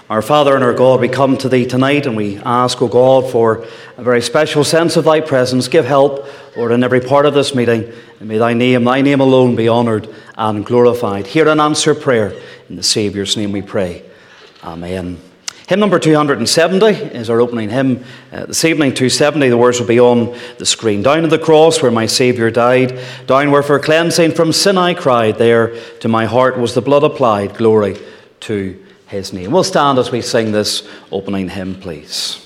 Our Father and our God, we come to Thee tonight and we ask, O God, for a very special sense of Thy presence. Give help, Lord, in every part of this meeting, and may Thy name alone be honoured and glorified. Hear and answer prayer. In the Saviour's name we pray. Amen. Hymn number 270 is our opening hymn this evening. 270, the words will be on the screen. Down at the cross where my Saviour died, down where for cleansing from sin I cried, there to my heart was the blood applied. Glory to His name. We'll stand as we sing this opening hymn, please.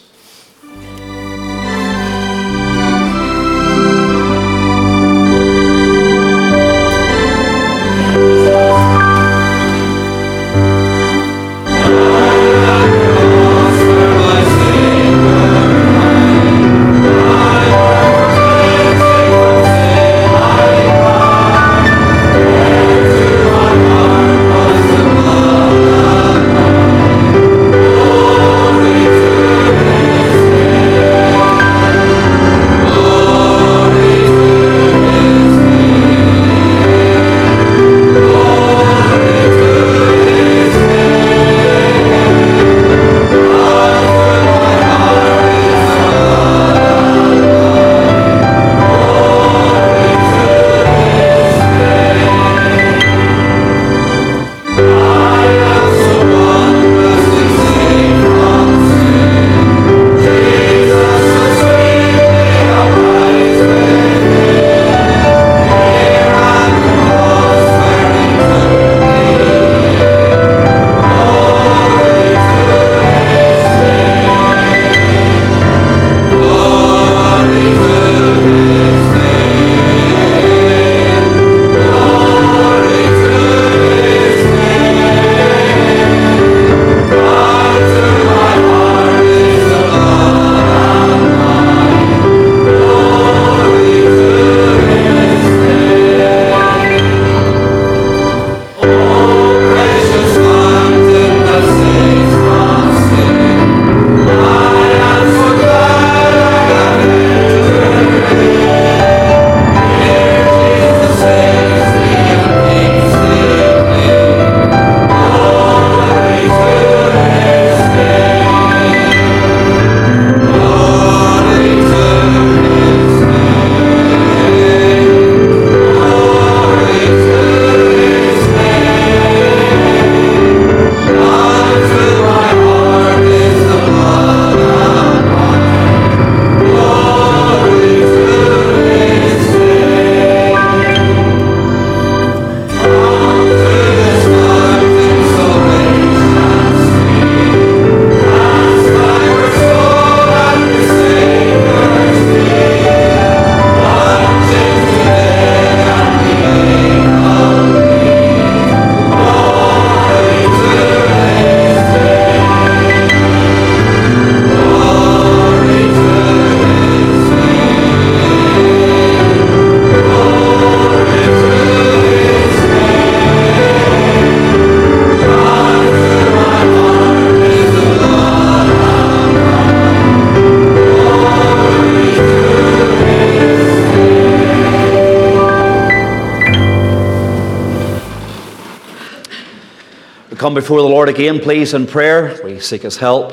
Come before the Lord again, please, in prayer. We seek His help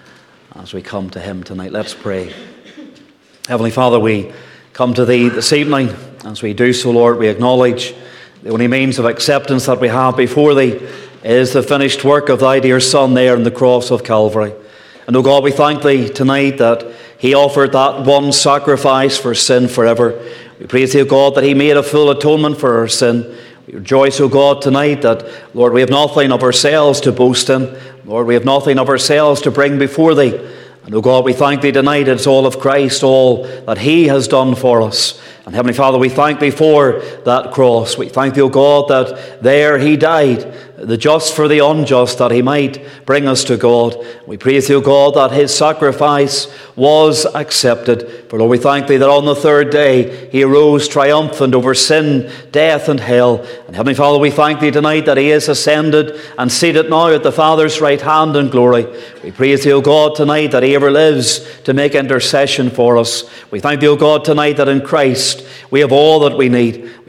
as we come to Him tonight. Let's pray. Heavenly Father, we come to Thee this evening. As we do so, Lord, we acknowledge the only means of acceptance that we have before Thee is the finished work of Thy dear Son there on the cross of Calvary. And, O God, we thank Thee tonight that He offered that one sacrifice for sin forever. We praise Thee, O God, that He made a full atonement for our sin. We rejoice, O God, tonight that, Lord, we have nothing of ourselves to boast in. Lord, we have nothing of ourselves to bring before Thee. And, O God, we thank Thee tonight it's all of Christ, all that He has done for us. And, Heavenly Father, we thank Thee for that cross. We thank Thee, O God, that there He died, the just for the unjust, that He might bring us to God. We praise Thee, O God, that His sacrifice was accepted. For, Lord, we thank Thee that on the third day He arose triumphant over sin, death, and hell. And, Heavenly Father, we thank Thee tonight that He is ascended and seated now at the Father's right hand in glory. We praise Thee, O God, tonight that He ever lives to make intercession for us. We thank Thee, O God, tonight that in Christ we have all that we need.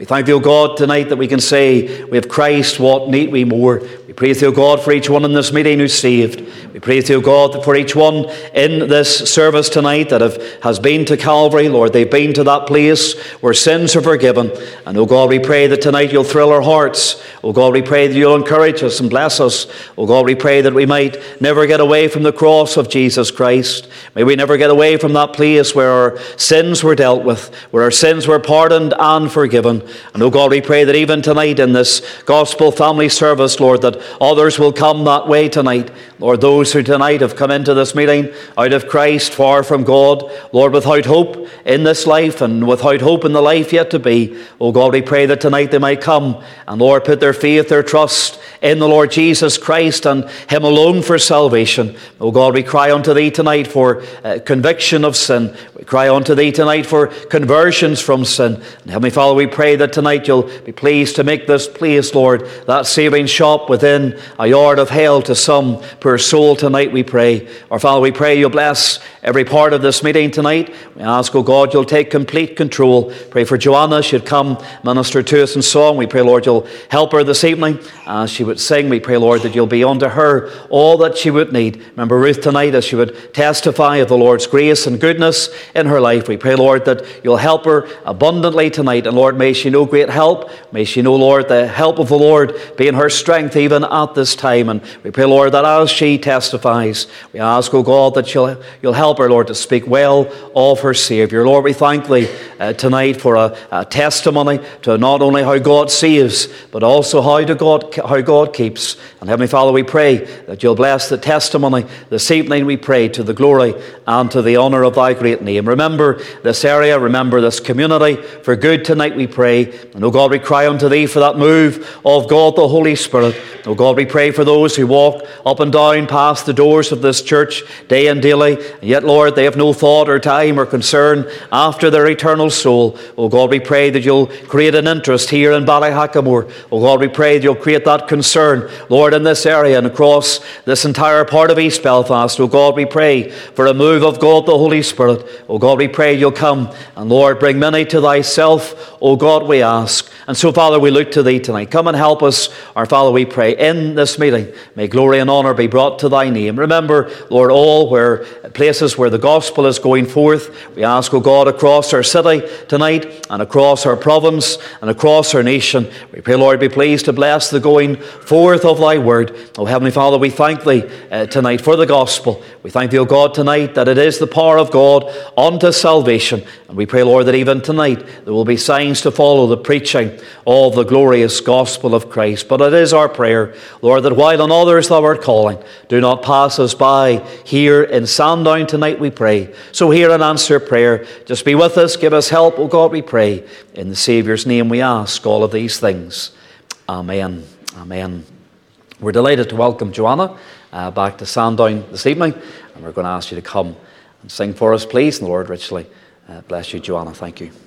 We thank thee, O God, tonight that we can say we have Christ, what need we more? We praise thee, O God, for each one in this meeting who's saved. We praise thee, O God, that for each one in this service tonight that has been to Calvary, Lord, they've been to that place where sins are forgiven. And, O God, we pray that tonight you'll thrill our hearts. O God, we pray that you'll encourage us and bless us. O God, we pray that we might never get away from the cross of Jesus Christ. May we never get away from that place where our sins were dealt with, where our sins were pardoned and forgiven. And, O God, we pray that even tonight in this gospel family service, Lord, that others will come that way tonight. Lord, those who tonight have come into this meeting out of Christ, far from God, Lord, without hope in this life and without hope in the life yet to be, O God, we pray that tonight they might come and, Lord, put their faith, their trust in the Lord Jesus Christ and Him alone for salvation. O God, we cry unto Thee tonight for conviction of sin. We cry unto Thee tonight for conversions from sin. And Heavenly Father, we pray that tonight You'll be pleased to make this place, Lord, that saving shop within a yard of hell to some poor soul tonight, we pray. Our Father, we pray You'll bless every part of this meeting tonight. We ask, O God, You'll take complete control. Pray for Joanna, she'd come minister to us in song. We pray, Lord, You'll help her this evening as she would sing. We pray, Lord, that You'll be unto her all that she would need. Remember Ruth tonight as she would testify of the Lord's grace and goodness in her life. We pray, Lord, that You'll help her abundantly tonight. And Lord, may she know great help. May she know, Lord, the help of the Lord being her strength even at this time. And we pray, Lord, that as she testifies, we ask, O God, that You'll help her, Lord, to speak well of her Saviour. Lord, we thank Thee tonight for a testimony to not only how God saves, but also how God keeps. And Heavenly Father, we pray that You'll bless the testimony this evening, we pray, to the glory and to the honour of Thy great name. Remember this area, remember this community for good tonight, we pray. And, O God, we cry unto Thee for that move of God the Holy Spirit. O God, we pray for those who walk up and down past the doors of this church day and daily, and yet, Lord, they have no thought or time or concern after their eternal soul. O God, we pray that You'll create an interest here in Ballyhackamore. O God, we pray that You'll create that concern, Lord, in this area and across this entire part of East Belfast. O God, we pray for a move of God the Holy Spirit. O God, we pray You'll come and, Lord, bring many to Thyself. O God, we ask. And so, Father, we look to Thee tonight. Come and help us, our Father, we pray, in this meeting. May glory and honour be brought to Thy name. Remember, Lord, all places where the gospel is going forth. We ask, O God, across our city tonight and across our province and across our nation. We pray, Lord, be pleased to bless the going forth of Thy word. O Heavenly Father, we thank Thee tonight for the gospel. We thank Thee, O God, tonight that it is the power of God unto salvation. And we pray, Lord, that even tonight there will be signs to follow the preaching of the glorious gospel of Christ. But it is our prayer, Lord, that while on others Thou art calling, do not pass us by here in Sandown tonight, we pray. So hear and answer prayer. Just be with us, give us help, O God, we pray. In the Saviour's name we ask all of these things. Amen. Amen. We're delighted to welcome Joanna back to Sandown this evening, and we're going to ask you to come and sing for us, please. And the Lord richly bless you, Joanna. Thank you.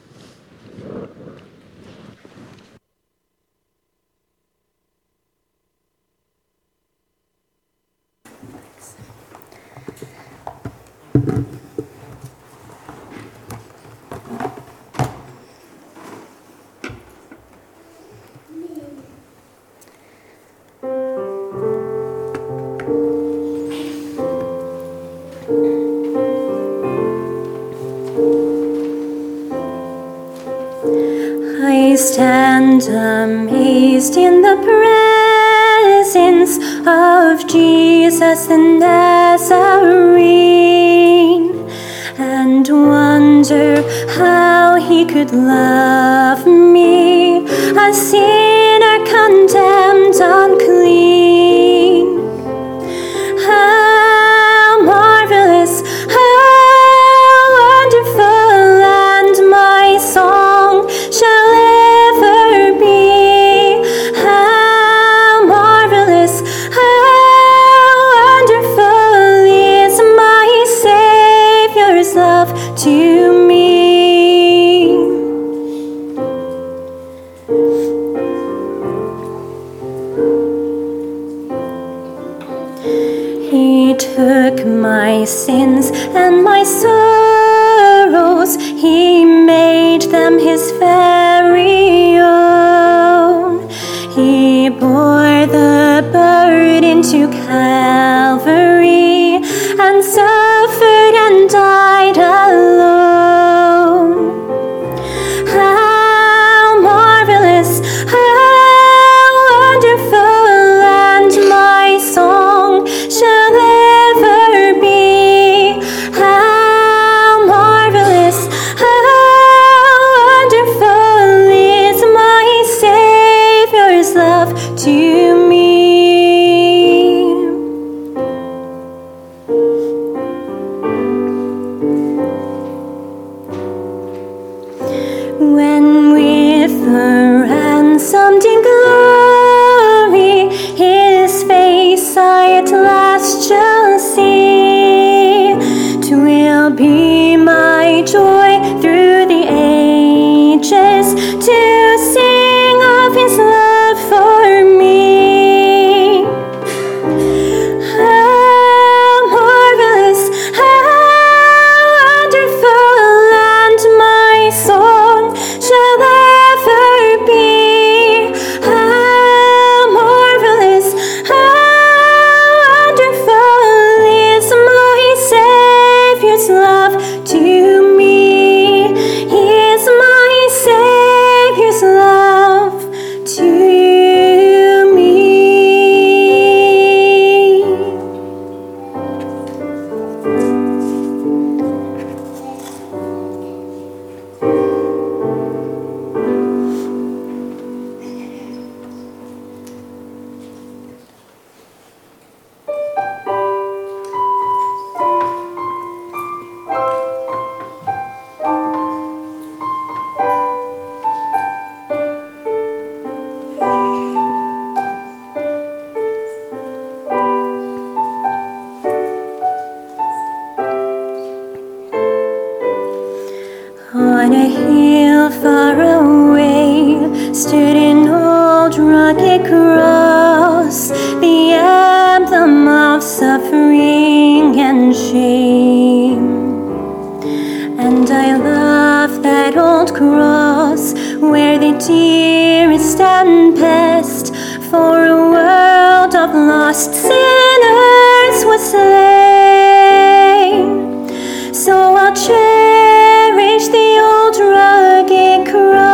I stand amazed in the presence of Jesus the Nazarene, and wonder how He could love me, a sinner condemned unclean. How marvelous, how wonderful, and my song shall ever be. How marvelous, how wonderful is my Saviour's love to me. He took my sins and my sorrows, He made them His very own. to Calvary and suffered and died alone. How marvelous, how wonderful, and my song shall ever be. How marvelous, how wonderful is my Savior's love to me. When with the ransomed in glory His face I at last shall see, 'twill be my joy through the ages to sing of His love for me. How marvelous, how wonderful, and my song shall ever be. How marvelous, how wonderful is my Savior's love to me. Is my Savior's love to me. On a hill far away stood an old rugged cross, the emblem of suffering and shame. And I love that old cross where the dearest and best for a world of lost sinners was slain. So I'll cherish the old rugged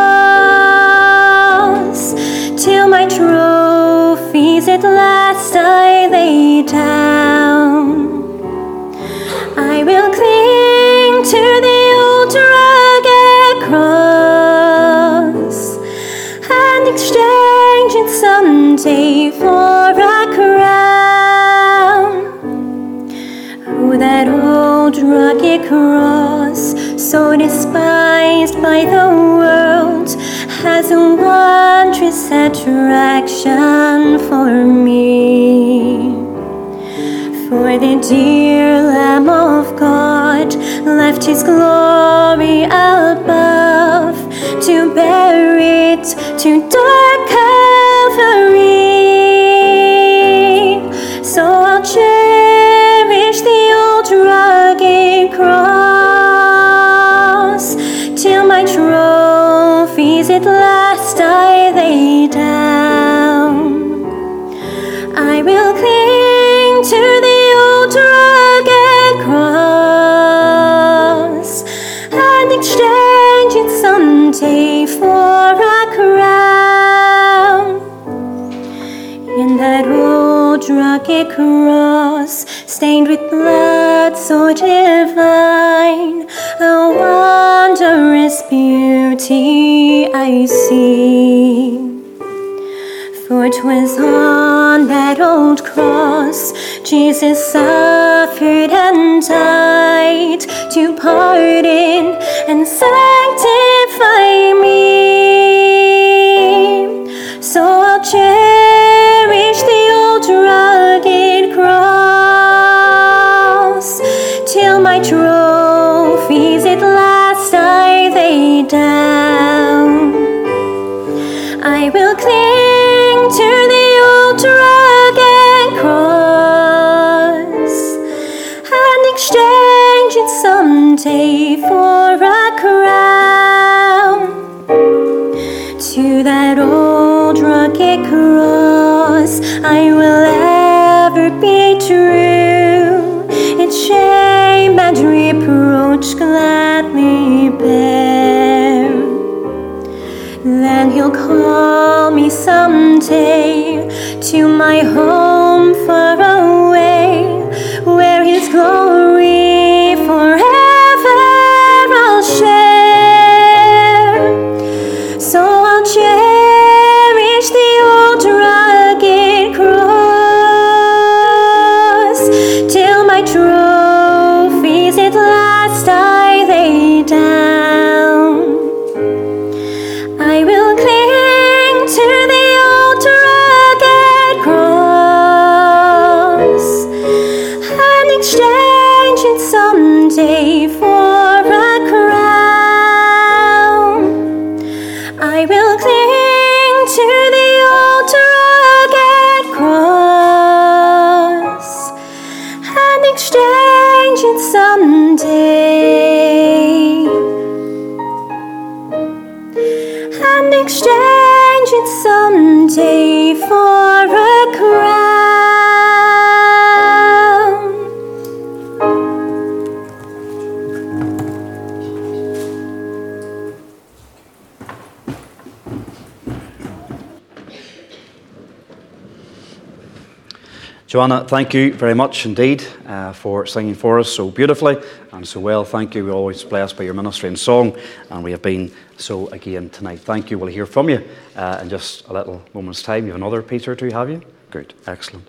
cross till my trophies at last I lay down. I will cling to the old rugged cross and exchange it someday for a crown. Oh, that old rugged cross, so despised by the world, has a wondrous attraction for me. For the dear Lamb of God left His glory above to bear it to dark Calvary. So I'll cherish the old rugged cross till my trophies at last I lay down. I will cling to the old rugged cross and exchange it someday for a crown. In that old rugged cross, stained with blood so divine, a wondrous beauty I see. For 'twas on that old cross Jesus suffered and died to pardon and sanctify me. So I'll cherish the old rugged cross till my trophies at last I lay down. I will cling to the old rugged cross and exchange it someday for a crown. To that old rugged cross I will word be true, its shame and reproach gladly bear. Then he'll call me someday to my home far away, where his glory forever I'll share. So I'll cherish the old rugged cross till my trophies at last I lay down. I will cling to the old rugged cross and exchange it someday for a crown. I will cling to the old rugged cross and exchange it someday. And exchange it someday for a crown. Joanna, thank you very much indeed for singing for us so beautifully and so well. Thank you. We're always blessed by your ministry and song, and we have been so again tonight. Thank you. We'll hear from you in just a little moment's time. You have another piece or two, have you? Good. Excellent.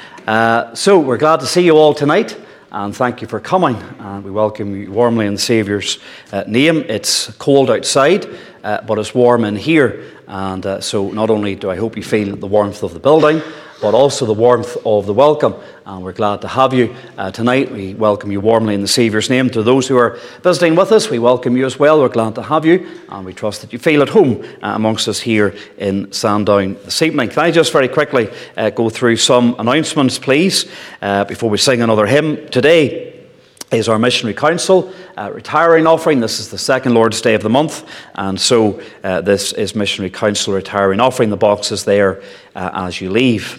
So we're glad to see you all tonight, and thank you for coming. And we welcome you warmly in the Saviour's name. It's cold outside, but it's warm in here. And so not only do I hope you feel the warmth of the building, but also the warmth of the welcome. And we're glad to have you tonight. We welcome you warmly in the Saviour's name. To those who are visiting with us, we welcome you as well. We're glad to have you, and we trust that you feel at home amongst us here in Sandown this evening. Can I just very quickly go through some announcements, please, before we sing another hymn? Today is our Missionary Council retiring offering. This is the second Lord's Day of the month, and so this is Missionary Council retiring offering. The box is there as you leave.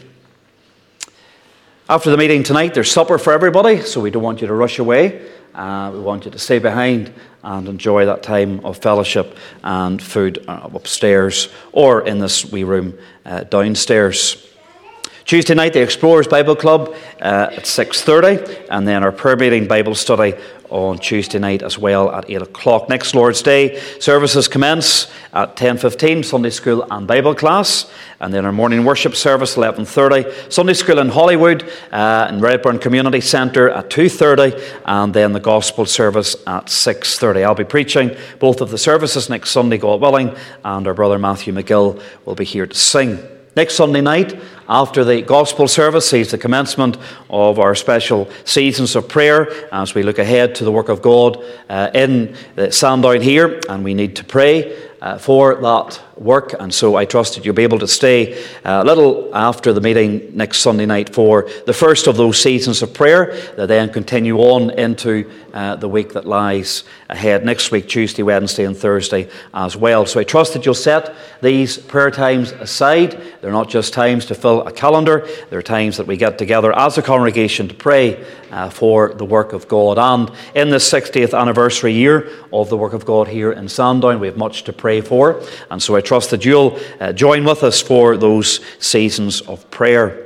After the meeting tonight, there's supper for everybody, so we don't want you to rush away. We want you to stay behind and enjoy that time of fellowship and food upstairs or in this wee room downstairs. Tuesday night, the Explorers Bible Club at 6:30, and then our prayer meeting Bible study on Tuesday night as well at 8 o'clock. Next Lord's Day, services commence at 10:15, Sunday school and Bible class, and then our morning worship service 11:30, Sunday school in Hollywood in Redburn Community Centre at 2:30, and then the gospel service at 6:30. I'll be preaching both of the services next Sunday, God willing, and our brother Matthew McGill will be here to sing. Next Sunday night, after the gospel service, sees the commencement of our special seasons of prayer as we look ahead to the work of God in Sandown here, and we need to pray for that work, and so I trust that you'll be able to stay a little after the meeting next Sunday night for the first of those seasons of prayer that then continue on into the week that lies ahead, next week, Tuesday, Wednesday and Thursday as well. So I trust that you'll set these prayer times aside. They're not just times to fill a calendar, they're times that we get together as a congregation to pray for the work of God. And in this 60th anniversary year of the work of God here in Sandown, we have much to pray for, and so I trust that you'll join with us for those seasons of prayer.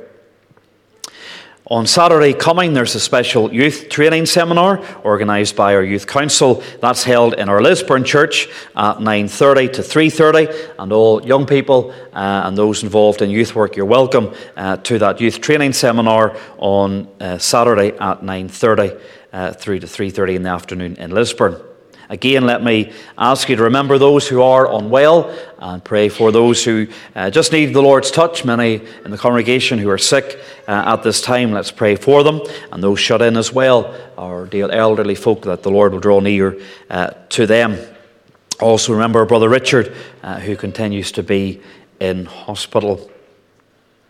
On Saturday coming, there's a special youth training seminar organised by our Youth Council. That's held in our Lisburn church at 9:30 to 3:30, and all young people and those involved in youth work, you're welcome to that youth training seminar on Saturday at 9:30 through to 3:30 in the afternoon in Lisburn. Again, let me ask you to remember those who are unwell and pray for those who just need the Lord's touch. Many in the congregation who are sick at this time, let's pray for them. And those shut in as well, our dear elderly folk, that the Lord will draw near to them. Also remember Brother Richard, who continues to be in hospital.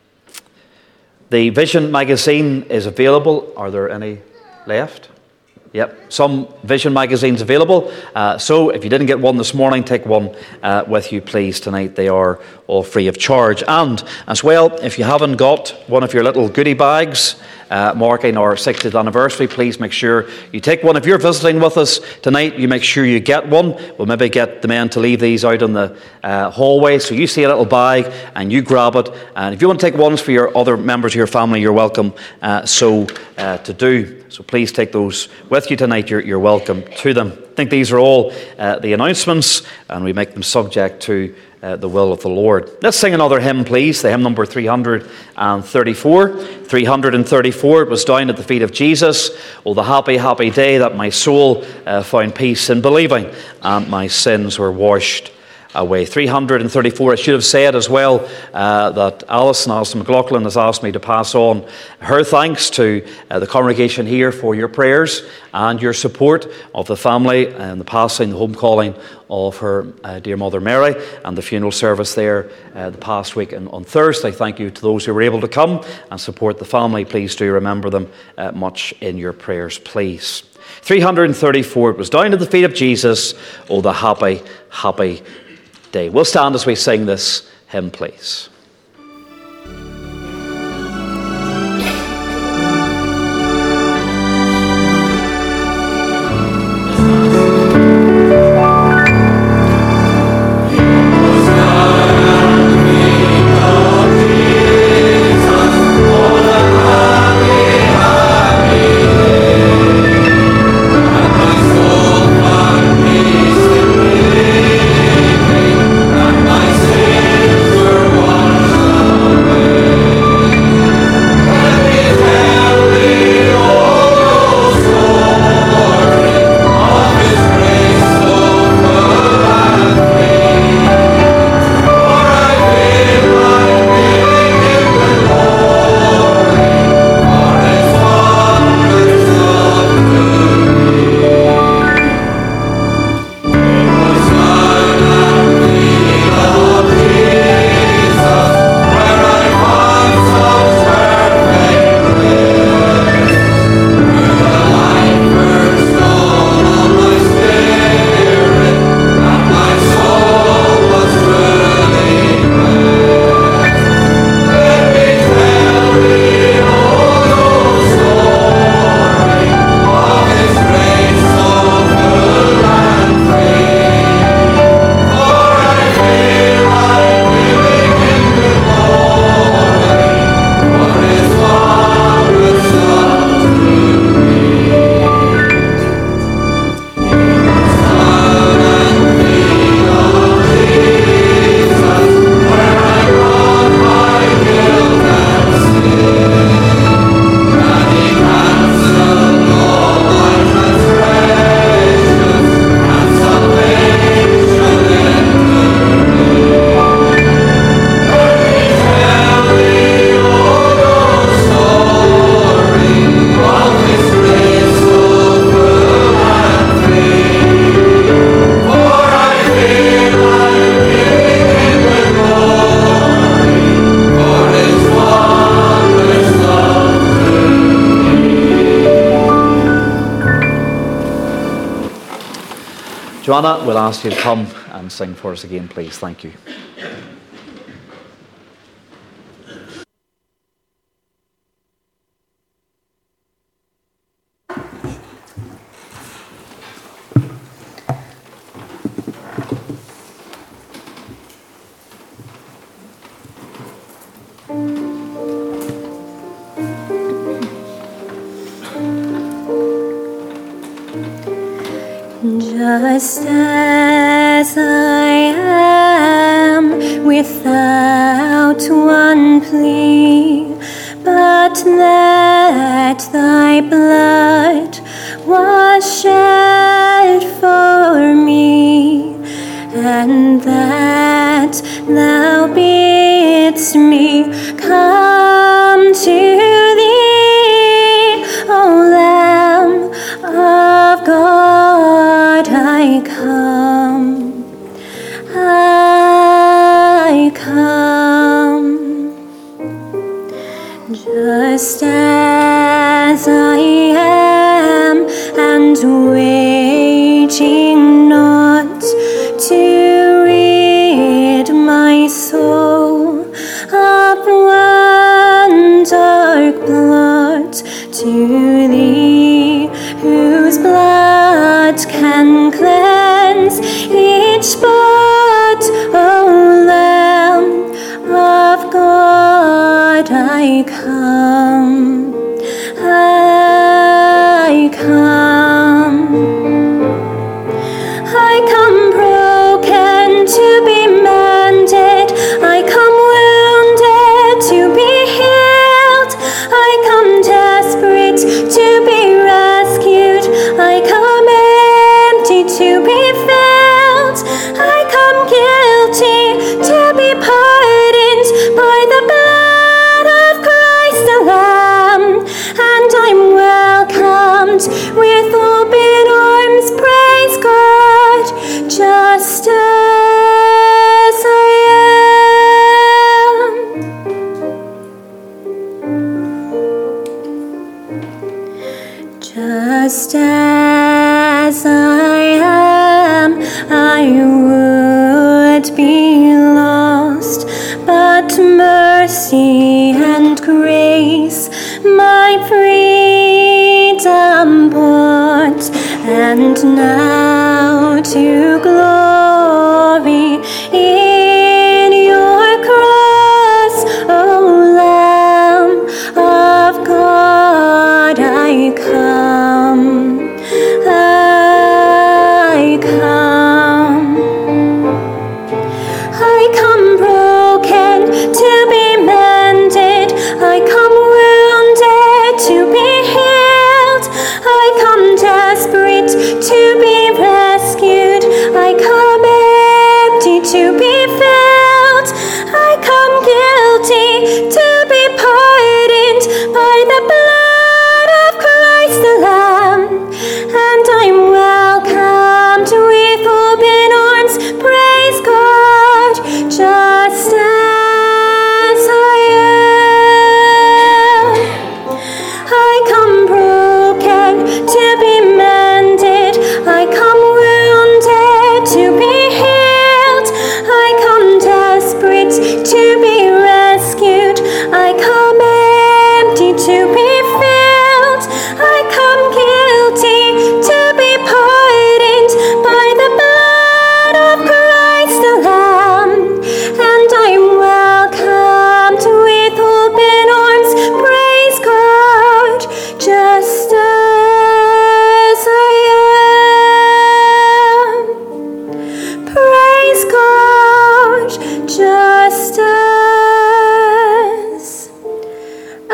The Vision magazine is available. Are there any left? Yep, some Vision magazines available. So if you didn't get one this morning, take one with you, please, tonight. They are all free of charge. And as well, if you haven't got one of your little goodie bags marking our 60th anniversary, please make sure you take one. If you're visiting with us tonight, you make sure you get one. We'll maybe get the men to leave these out in the hallway. So you see a little bag and you grab it. And if you want to take ones for your other members of your family, you're welcome to do. So please take those with you tonight. You're welcome to them. I think these are all the announcements, and we make them subject to the will of the Lord. Let's sing another hymn, please. The hymn number 334. 334, it was down at the feet of Jesus. Oh, the happy, happy day that my soul found peace in believing, and my sins were washed away. 334. I should have said as well that Alison McLaughlin has asked me to pass on her thanks to the congregation here for your prayers and your support of the family and the passing, the home calling of her dear mother Mary, and the funeral service there the past week on Thursday. Thank you to those who were able to come and support the family. Please do remember them much in your prayers, please. 334. It was down at the feet of Jesus. Oh, the happy, happy day. We'll stand as we sing this hymn, please. Joanna, we'll ask you to come and sing for us again, please. Thank you. Just as I am, without one plea, but that thy blood was shed for me, and that thou bidst me come to thee, O Lamb of God, I come, just as I am, and and waging not to rid my soul of one dark blot to thee, whose blood can cleanse each spot. O Lamb of God, I come, I come. I come broken to be mended, I come wounded to be healed, I come desperate to be rescued, I come empty to be filled, I come guilty to be pardoned by the blood of Christ the Lamb, and I'm welcomed with open arms, praise God, just as I am. Just as I am, I would be lost, but mercy and grace my freedom bought, and now to glory in your cross, O Lamb of God, I come, I come. I come broken to be mended, I come wounded to be healed, I come desperate to be rescued, I come empty to be filled, I come guilty to be pardoned by the blood of Christ the Lamb, and I'm welcomed with open arms, praise God, just as I am. I come broken to be mended, I come wounded to be healed, I come desperate to be rescued, I come empty to be filled, I come guilty to be pardoned by the blood of Christ the Lamb, and I'm welcomed with open arms, praise God, just as I am. Praise God, just as I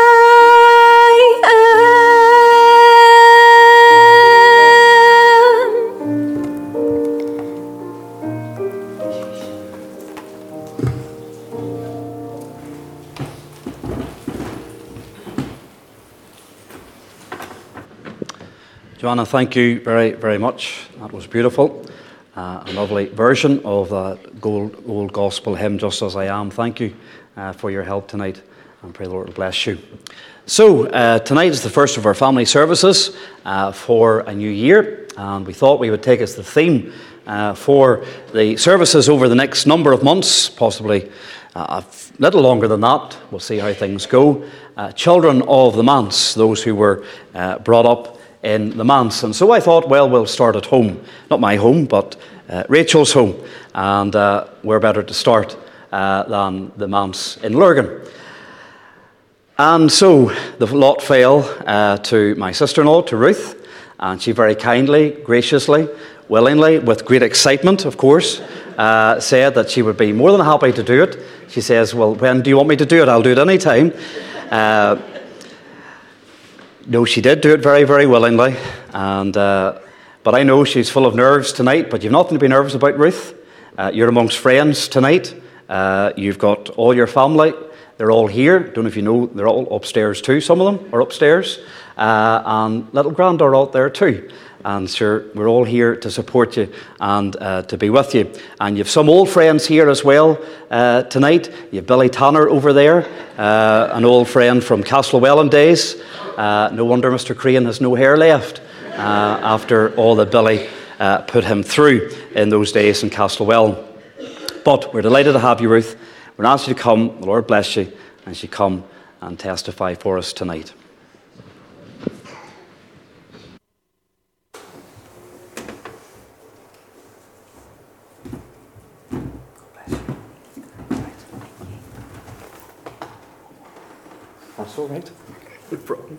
Joanna, thank you very, very much. That was beautiful. A lovely version of that old gospel hymn, Just As I Am. Thank you for your help tonight, and pray the Lord will bless you. So, tonight is the first of our family services for a new year, and we thought we would take as the theme for the services over the next number of months, possibly a little longer than that. We'll see how things go. Children of the manse, those who were brought up in the manse. And so I thought, well, we'll start at home. Not my home, but Rachel's home. And where better to start than the manse in Lurgan. And so the lot fell to my sister-in-law, to Ruth, and she very kindly, graciously, willingly, with great excitement, of course, said that she would be more than happy to do it. She says, well, when do you want me to do it? I'll do it any time. No, she did do it very, very willingly. And but I know she's full of nerves tonight, but you've nothing to be nervous about, Ruth. You're amongst friends tonight. You've got all your family. They're all here. Don't know if you know, they're all upstairs too. Some of them are upstairs. And little granddaughter out there too. And sure, we're all here to support you and to be with you. And you've some old friends here as well tonight. You've Billy Tanner over there, an old friend from Castlewellan days. No wonder Mr. Crane has no hair left. after all that Billy put him through in those days in Castlewell. But we're delighted to have you, Ruth. We're going to ask you to come. The Lord bless you as you come and testify for us tonight. That's all right. No problem.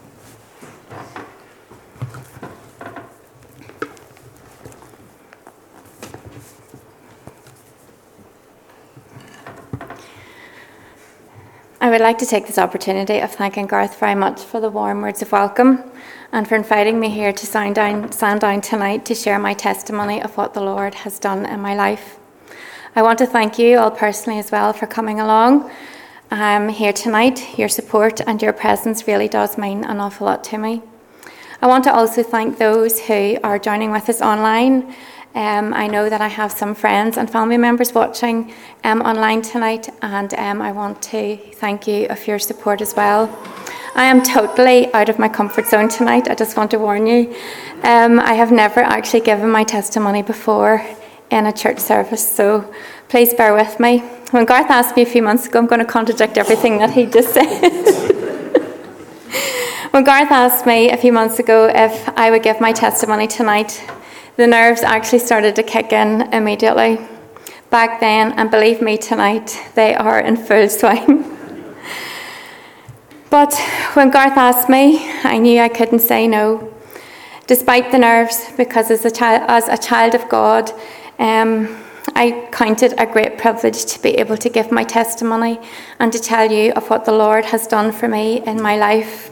I would like to take this opportunity of thanking Garth very much for the warm words of welcome and for inviting me here to Sandown tonight to share my testimony of what the Lord has done in my life. I want to thank you all personally as well for coming along here tonight. Your support and your presence really does mean an awful lot to me. I want to also thank those who are joining with us online. I know that I have some friends and family members watching online tonight, and I want to thank you for your support as well. I am totally out of my comfort zone tonight, I just want to warn you. I have never actually given my testimony before in a church service, so please bear with me. When Garth asked me a few months ago, I'm going to contradict everything that he just said. When Garth asked me a few months ago if I would give my testimony tonight, the nerves actually started to kick in immediately back then, and believe me, tonight they are in full swing. But when Garth asked me, I knew I couldn't say no, despite the nerves, because as a child of God, I counted a great privilege to be able to give my testimony and to tell you of what the Lord has done for me in my life,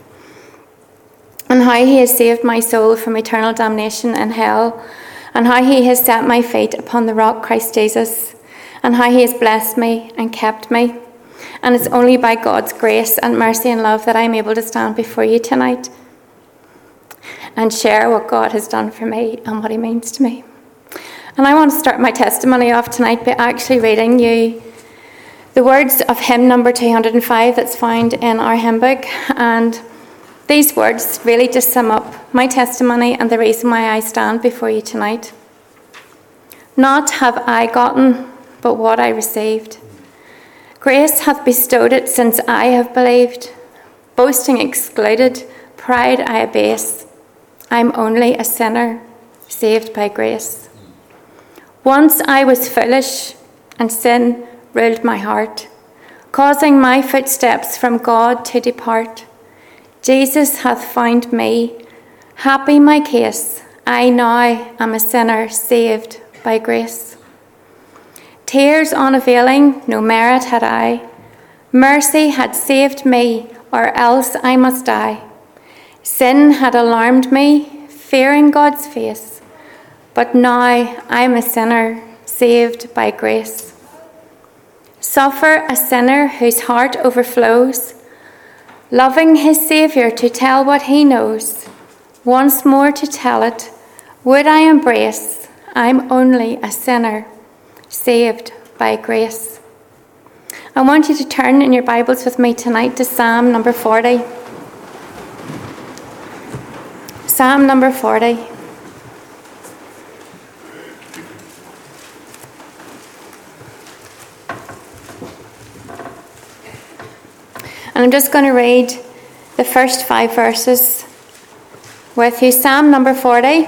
and how he has saved my soul from eternal damnation in hell, and how he has set my feet upon the rock Christ Jesus, and how he has blessed me and kept me. And it's only by God's grace and mercy and love that I'm able to stand before you tonight and share what God has done for me and what he means to me. And I want to start my testimony off tonight by actually reading you the words of hymn number 205 that's found in our hymn book. And these words really just sum up my testimony and the reason why I stand before you tonight. Not have I gotten, but what I received. Grace hath bestowed it since I have believed. Boasting excluded, pride I abase. I'm only a sinner, saved by grace. Once I was foolish, and sin ruled my heart, causing my footsteps from God to depart. Jesus hath found me, happy my case, I now am a sinner saved by grace. Tears unavailing, no merit had I, mercy had saved me, or else I must die. Sin had alarmed me, fearing God's face, but now I'm a sinner saved by grace. Suffer a sinner whose heart overflows, loving his Saviour to tell what he knows, once more to tell it, would I embrace, I'm only a sinner, saved by grace. I want you to turn in your Bibles with me tonight to Psalm number 40. Psalm number 40. And I'm just going to read the first 5 verses with you. Psalm number 40,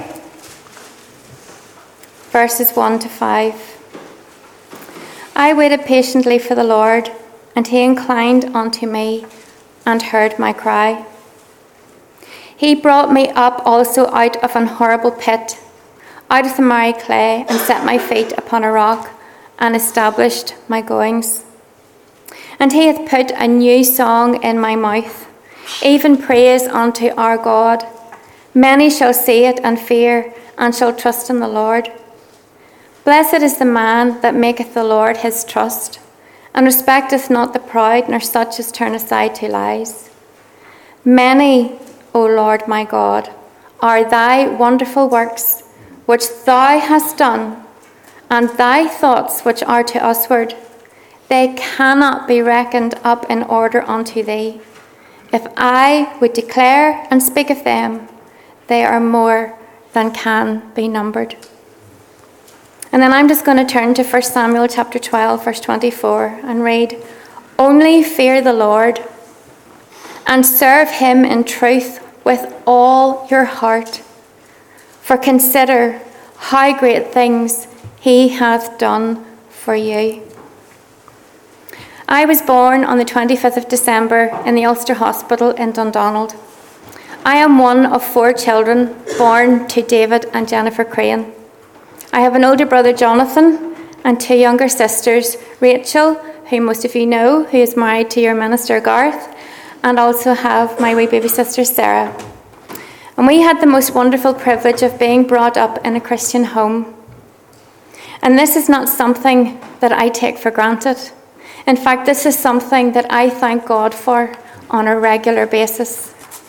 verses 1 to 5. I waited patiently for the Lord, and he inclined unto me and heard my cry. He brought me up also out of an horrible pit, out of the miry clay, and set my feet upon a rock, and established my goings. And he hath put a new song in my mouth, even praise unto our God. Many shall see it and fear, and shall trust in the Lord. Blessed is the man that maketh the Lord his trust, and respecteth not the proud, nor such as turn aside to lies. Many, O Lord my God, are thy wonderful works, which thou hast done, and thy thoughts which are to usward. They cannot be reckoned up in order unto thee. If I would declare and speak of them, They are more than can be numbered. And then I'm just going to turn to 1 Samuel chapter 12, verse 24 and read, "Only fear the Lord and serve him in truth with all your heart. For consider how great things he hath done for you." I was born on the 25th of December in the Ulster Hospital in Dundonald. I am one of 4 children born to David and Jennifer Crane. I have an older brother, Jonathan, and 2 younger sisters, Rachel, who most of you know, who is married to your minister, Garth, and also have my wee baby sister, Sarah. And we had the most wonderful privilege of being brought up in a Christian home. And this is not something that I take for granted. In fact, this is something that I thank God for on a regular basis.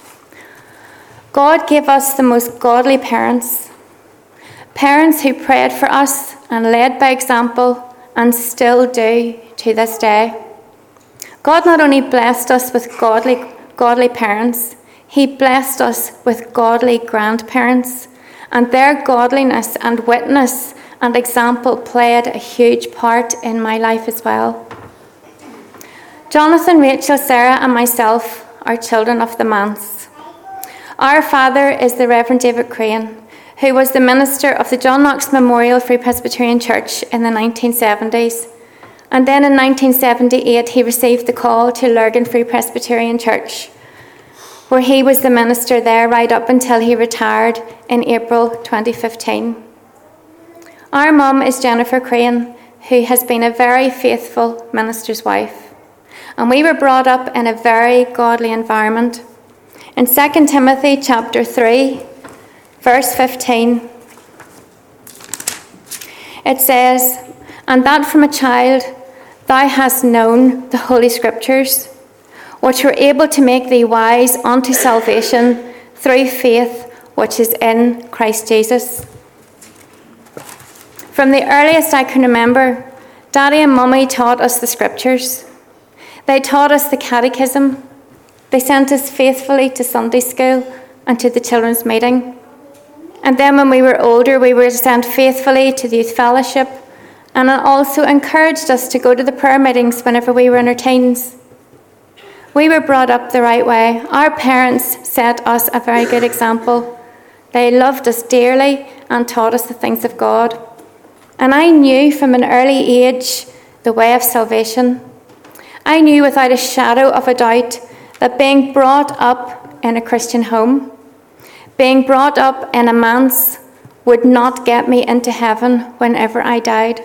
God gave us the most godly parents, parents who prayed for us and led by example and still do to this day. God not only blessed us with godly parents, he blessed us with godly grandparents, and their godliness and witness and example played a huge part in my life as well. Jonathan, Rachel, Sarah and myself are children of the manse. Our father is the Reverend David Crane, who was the minister of the John Knox Memorial Free Presbyterian Church in the 1970s. And then in 1978 he received the call to Lurgan Free Presbyterian Church, where he was the minister there right up until he retired in April 2015. Our mum is Jennifer Crane, who has been a very faithful minister's wife. And we were brought up in a very godly environment. In 2 Timothy chapter 3, verse 15, it says, "And that from a child thou hast known the Holy Scriptures, which were able to make thee wise unto salvation through faith which is in Christ Jesus." From the earliest I can remember, Daddy and Mummy taught us the Scriptures. They taught us the catechism. They sent us faithfully to Sunday school and to the children's meeting. And then when we were older, we were sent faithfully to the youth fellowship, and it also encouraged us to go to the prayer meetings whenever we were in our teens. We were brought up the right way. Our parents set us a very good example. They loved us dearly and taught us the things of God. And I knew from an early age the way of salvation. I knew without a shadow of a doubt that being brought up in a Christian home, being brought up in a manse, would not get me into heaven whenever I died.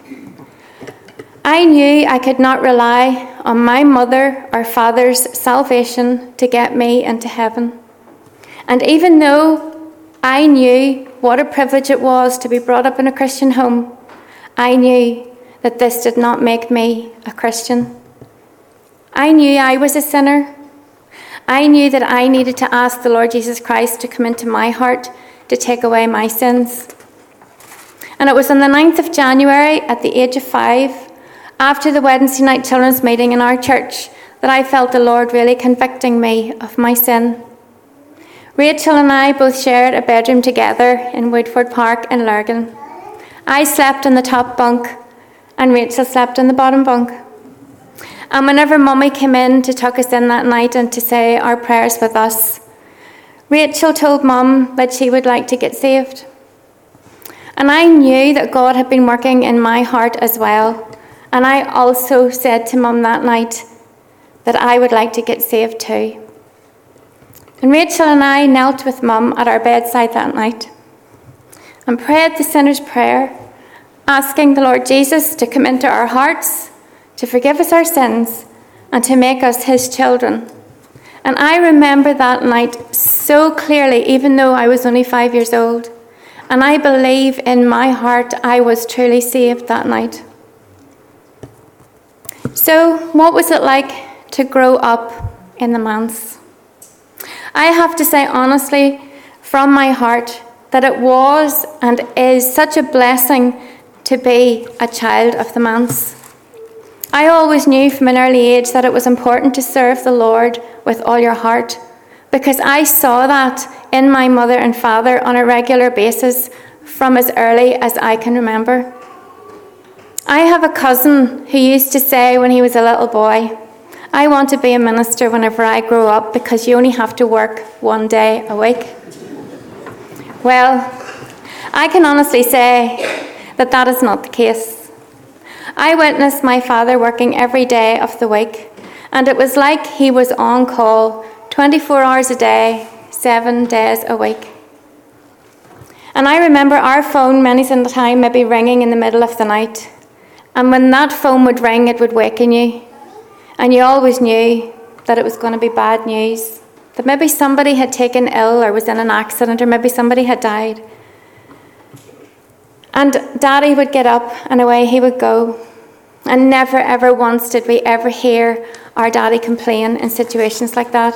I knew I could not rely on my mother or father's salvation to get me into heaven. And even though I knew what a privilege it was to be brought up in a Christian home, I knew that this did not make me a Christian. I knew I was a sinner. I knew that I needed to ask the Lord Jesus Christ to come into my heart to take away my sins. And it was on the 9th of January at the age of 5, after the Wednesday night children's meeting in our church, that I felt the Lord really convicting me of my sin. Rachel and I both shared a bedroom together in Woodford Park in Lurgan. I slept in the top bunk and Rachel slept in the bottom bunk. And whenever Mummy came in to tuck us in that night and to say our prayers with us, Rachel told Mum that she would like to get saved. And I knew that God had been working in my heart as well. And I also said to Mum that night that I would like to get saved too. And Rachel and I knelt with Mum at our bedside that night and prayed the sinner's prayer, asking the Lord Jesus to come into our hearts, to forgive us our sins, and to make us his children. And I remember that night so clearly, even though I was only 5 years old. And I believe in my heart I was truly saved that night. So, what was it like to grow up in the manse? I have to say honestly, from my heart, that it was and is such a blessing to be a child of the manse. I always knew from an early age that it was important to serve the Lord with all your heart, because I saw that in my mother and father on a regular basis from as early as I can remember. I have a cousin who used to say when he was a little boy, "I want to be a minister whenever I grow up because you only have to work one day a week." Well, I can honestly say that is not the case. I witnessed my father working every day of the week, and it was like he was on call 24 hours a day, 7 days a week. And I remember our phone many a time maybe ringing in the middle of the night. And when that phone would ring, it would waken you. And you always knew that it was going to be bad news. That maybe somebody had taken ill or was in an accident, or maybe somebody had died. And Daddy would get up and away he would go. And never ever once did we ever hear our daddy complain in situations like that.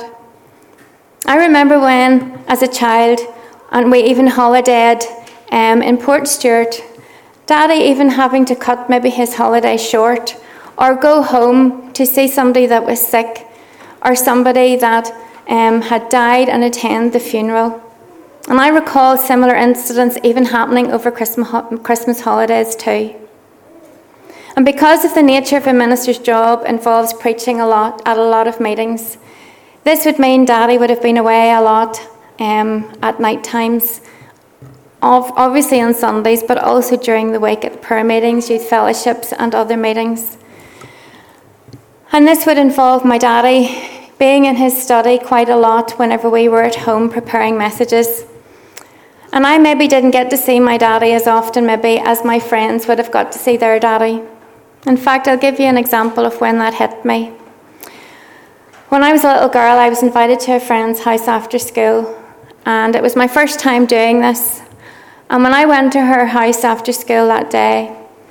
I remember when, as a child, and we even holidayed in Portstewart, Daddy even having to cut maybe his holiday short, or go home to see somebody that was sick, or somebody that had died and attend the funeral. And I recall similar incidents even happening over Christmas holidays too. And because of the nature of a minister's job involves preaching a lot at a lot of meetings, this would mean Daddy would have been away a lot at night times, obviously on Sundays, but also during the week at prayer meetings, youth fellowships and other meetings. And this would involve my daddy being in his study quite a lot whenever we were at home preparing messages. And I maybe didn't get to see my daddy as often maybe as my friends would have got to see their daddy. In fact, I'll give you an example of when that hit me. When I was a little girl, I was invited to a friend's house after school, and it was my first time doing this. And when I went to her house after school that day,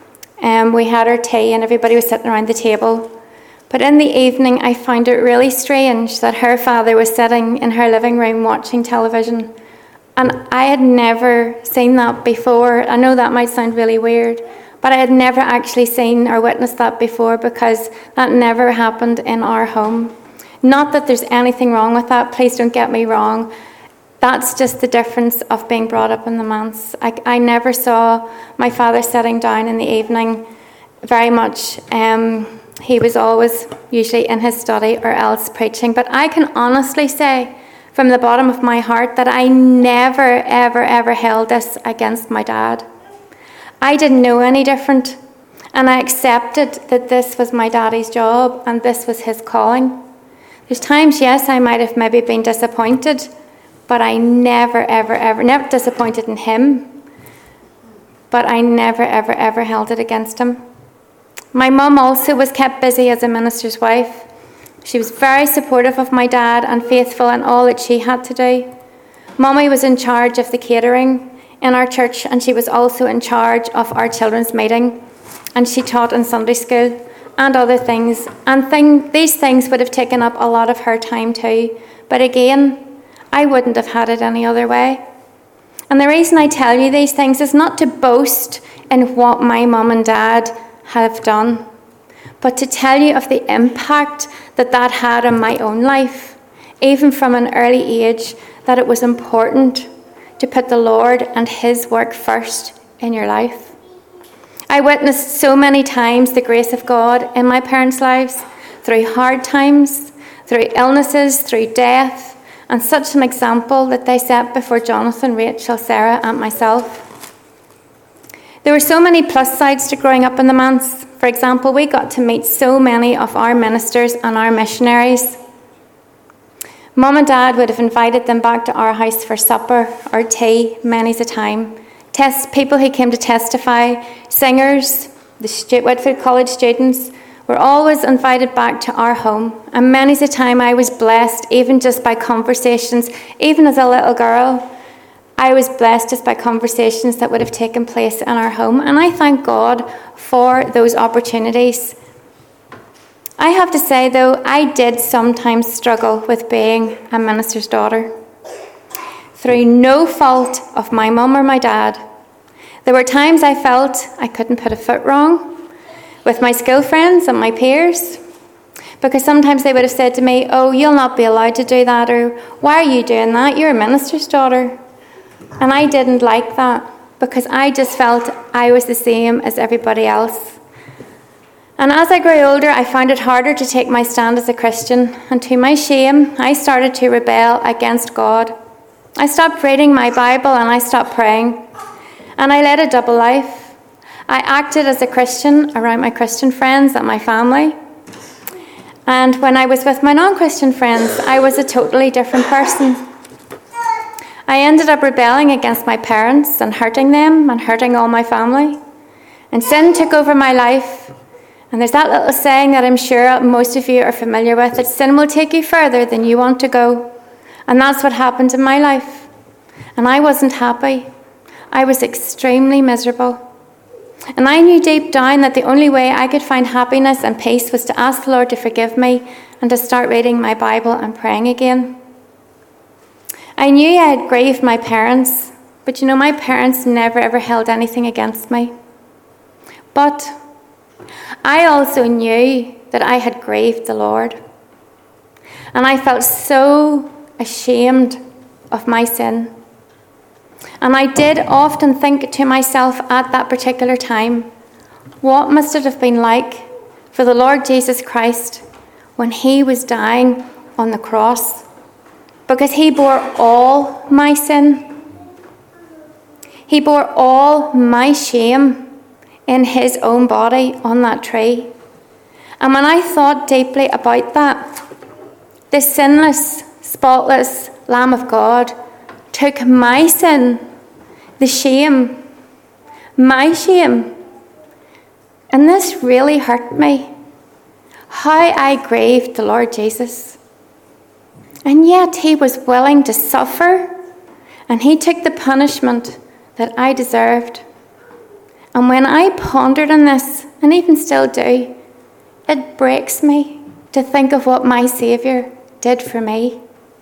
we had our tea and everybody was sitting around the table. But in the evening, I found it really strange that her father was sitting in her living room watching television. And I had never seen that before. I know that might sound really weird, but I had never actually seen or witnessed that before, because that never happened in our home. Not that there's anything wrong with that, please don't get me wrong. That's just the difference of being brought up in the manse. I never saw my father sitting down in the evening very much. He was always usually in his study or else preaching. But I can honestly say from the bottom of my heart that I never, ever, ever held this against my dad. I didn't know any different. And I accepted that this was my daddy's job and this was his calling. There's times, yes, I might have maybe been disappointed, but I never, ever, ever, never disappointed in him, but I never, ever, ever held it against him. My mum also was kept busy as a minister's wife. She was very supportive of my dad and faithful in all that she had to do. Mummy was in charge of the catering in our church, and she was also in charge of our children's meeting, and she taught in Sunday school and other things. And these things would have taken up a lot of her time too. But again, I wouldn't have had it any other way. And the reason I tell you these things is not to boast in what my mum and dad have done, but to tell you of the impact that had on my own life, even from an early age, that it was important to put the Lord and his work first in your life. I witnessed so many times the grace of God in my parents' lives, through hard times, through illnesses, through death, and such an example that they set before Jonathan, Rachel, Sarah, and myself. There were so many plus sides to growing up in the manse. For example, we got to meet so many of our ministers and our missionaries. Mum and Dad would have invited them back to our house for supper or tea many's a time. People who came to testify, singers, the Whitfield College students, were always invited back to our home. And many's a time I was blessed, even just by conversations, even as a little girl, I was blessed just by conversations that would have taken place in our home. And I thank God for those opportunities. I have to say, though, I did sometimes struggle with being a minister's daughter. Through no fault of my mum or my dad, there were times I felt I couldn't put a foot wrong with my school friends and my peers. Because sometimes they would have said to me, "Oh, you'll not be allowed to do that," or "Why are you doing that? You're a minister's daughter." And I didn't like that, because I just felt I was the same as everybody else. And as I grew older, I found it harder to take my stand as a Christian, and to my shame, I started to rebel against God. I stopped reading my Bible and I stopped praying, and I led a double life. I acted as a Christian around my Christian friends and my family. And when I was with my non-Christian friends, I was a totally different person. I ended up rebelling against my parents and hurting them and hurting all my family. And sin took over my life. And there's that little saying that I'm sure most of you are familiar with, that sin will take you further than you want to go. And that's what happened in my life. And I wasn't happy. I was extremely miserable. And I knew deep down that the only way I could find happiness and peace was to ask the Lord to forgive me and to start reading my Bible and praying again. I knew I had grieved my parents, but my parents never ever held anything against me. But I also knew that I had grieved the Lord. And I felt so ashamed of my sin. And I did often think to myself at that particular time, what must it have been like for the Lord Jesus Christ when he was dying on the cross? Because he bore all my sin. He bore all my shame in his own body on that tree. And when I thought deeply about that, the sinless, spotless Lamb of God took my sin, the shame, my shame. And this really hurt me. How I grieved the Lord Jesus. And yet he was willing to suffer, and he took the punishment that I deserved. And when I pondered on this, and even still do, it breaks me to think of what my Saviour did for me.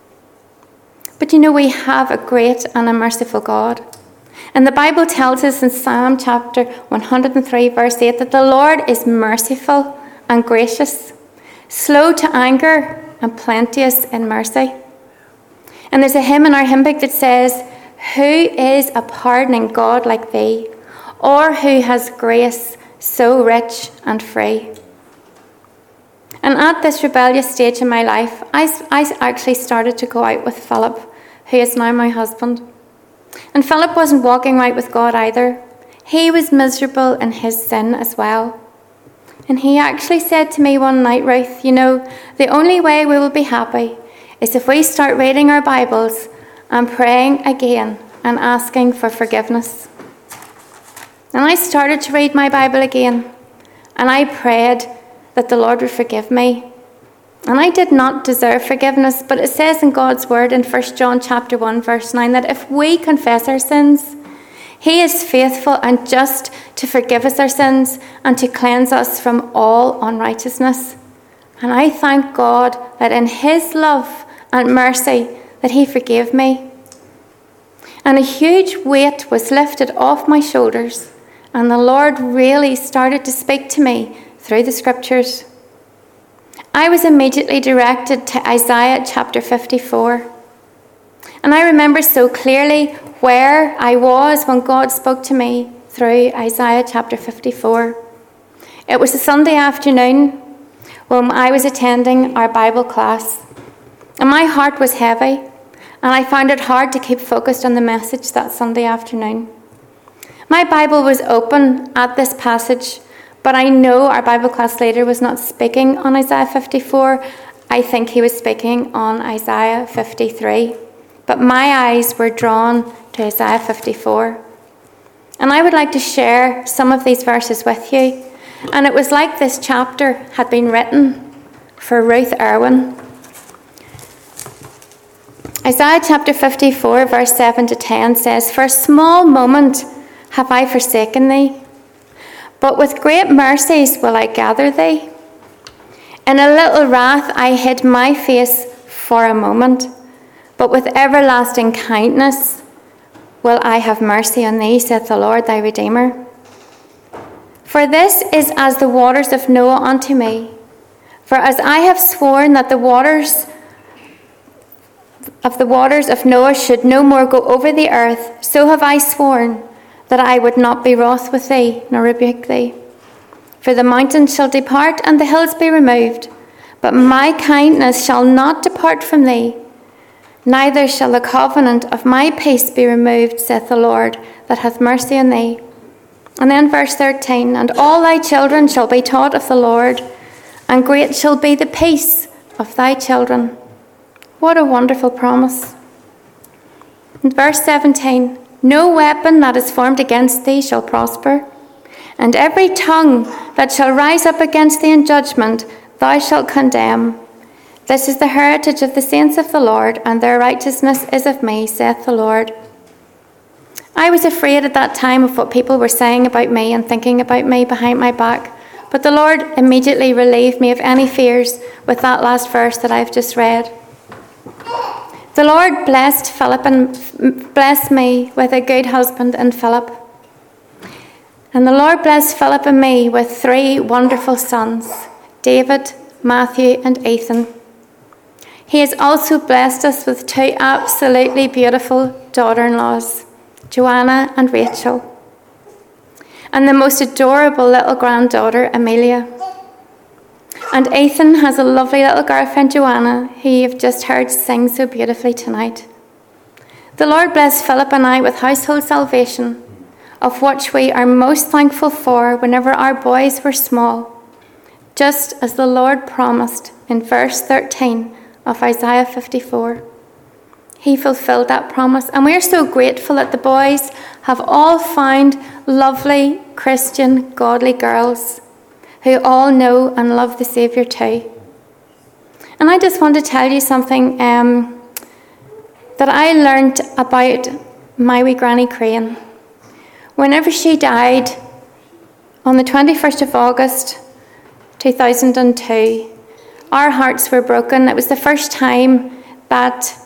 But we have a great and a merciful God. And the Bible tells us in Psalm chapter 103, verse 8, that the Lord is merciful and gracious, slow to anger and plenteous in mercy. And there's a hymn in our hymn book that says, "Who is a pardoning God like thee, or who has grace so rich and free?" And at this rebellious stage in my life, I actually started to go out with Philip, who is now my husband. And Philip wasn't walking right with God either. He was miserable in his sin as well. And he actually said to me one night, "Ruth, the only way we will be happy is if we start reading our Bibles and praying again and asking for forgiveness." And I started to read my Bible again, and I prayed that the Lord would forgive me. And I did not deserve forgiveness, but it says in God's word in 1 John chapter 1, verse 9, that if we confess our sins, he is faithful and just to forgive us our sins and to cleanse us from all unrighteousness. And I thank God that in his love and mercy that he forgave me. And a huge weight was lifted off my shoulders, and the Lord really started to speak to me through the scriptures. I was immediately directed to Isaiah chapter 54. And I remember so clearly where I was when God spoke to me through Isaiah chapter 54. It was a Sunday afternoon when I was attending our Bible class. And my heart was heavy, and I found it hard to keep focused on the message that Sunday afternoon. My Bible was open at this passage, but I know our Bible class leader was not speaking on Isaiah 54. I think he was speaking on Isaiah 53. But my eyes were drawn to Isaiah 54. And I would like to share some of these verses with you. And it was like this chapter had been written for Ruth Irwin. Isaiah chapter 54, verse 7 to 10 says, "For a small moment have I forsaken thee, but with great mercies will I gather thee. In a little wrath I hid my face for a moment, but with everlasting kindness will I have mercy on thee, saith the Lord thy Redeemer. For this is as the waters of Noah unto me, For as I have sworn that the waters of Noah should no more go over the earth, so have I sworn that I would not be wroth with thee, nor rebuke thee. For the mountains shall depart, and the hills be removed, but my kindness shall not depart from thee, neither shall the covenant of my peace be removed, saith the Lord, that hath mercy on thee. And then verse 13, and all thy children shall be taught of the Lord, and great shall be the peace of thy children. What a wonderful promise. In verse 17, no weapon that is formed against thee shall prosper, and every tongue that shall rise up against thee in judgment thou shalt condemn. This is the heritage of the saints of the Lord, and their righteousness is of me, saith the Lord. I was afraid at that time of what people were saying about me and thinking about me behind my back, but the Lord immediately relieved me of any fears with that last verse that I've just read. The Lord blessed Philip and blessed me with a good husband in Philip. And the Lord blessed Philip and me with 3 wonderful sons, David, Matthew, and Ethan. He has also blessed us with 2 absolutely beautiful daughter-in-laws, Joanna and Rachel, and the most adorable little granddaughter, Amelia. And Ethan has a lovely little girlfriend, Joanna, who you've just heard sing so beautifully tonight. The Lord blessed Philip and I with household salvation, of which we are most thankful for whenever our boys were small, just as the Lord promised in verse 13 of Isaiah 54. He fulfilled that promise, and we're so grateful that the boys have all found lovely, Christian, godly girls who all know and love the Saviour too. And I just want to tell you something that I learned about my wee Granny Crane. Whenever she died on the 21st of August 2002, our hearts were broken. It was the first time that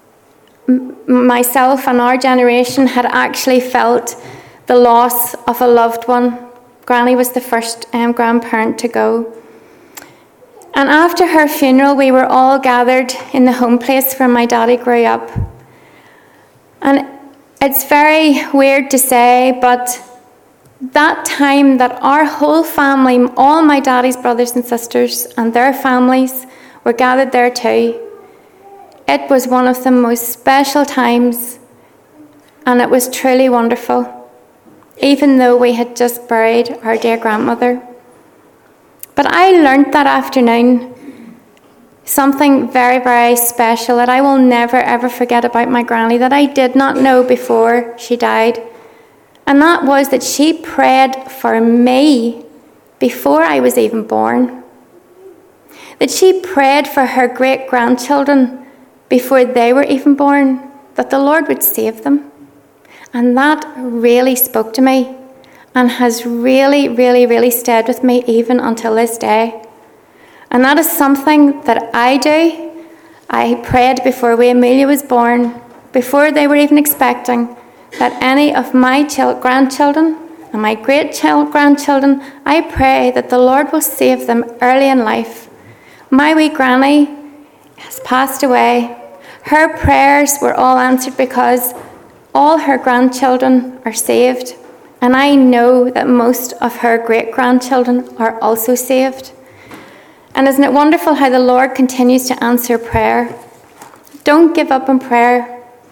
myself and our generation had actually felt the loss of a loved one. Granny was the first grandparent to go. And after her funeral, we were all gathered in the home place where my daddy grew up. And it's very weird to say, but that time that our whole family, all my daddy's brothers and sisters and their families were gathered there too, it was one of the most special times, and it was truly wonderful, even though we had just buried our dear grandmother. But I learnt that afternoon something very, very special that I will never, ever forget about my granny, that I did not know before she died. And that was that she prayed for me before I was even born. That she prayed for her great-grandchildren before they were even born, that the Lord would save them. And that really spoke to me and has really, really, really stayed with me even until this day. And that is something that I do. I prayed before Amelia was born, before they were even expecting, that any of my grandchildren and my great-grandchildren, I pray that the Lord will save them early in life. My wee granny has passed away. Her prayers were all answered because all her grandchildren are saved. And I know that most of her great-grandchildren are also saved. And isn't it wonderful how the Lord continues to answer prayer? Don't give up on prayer.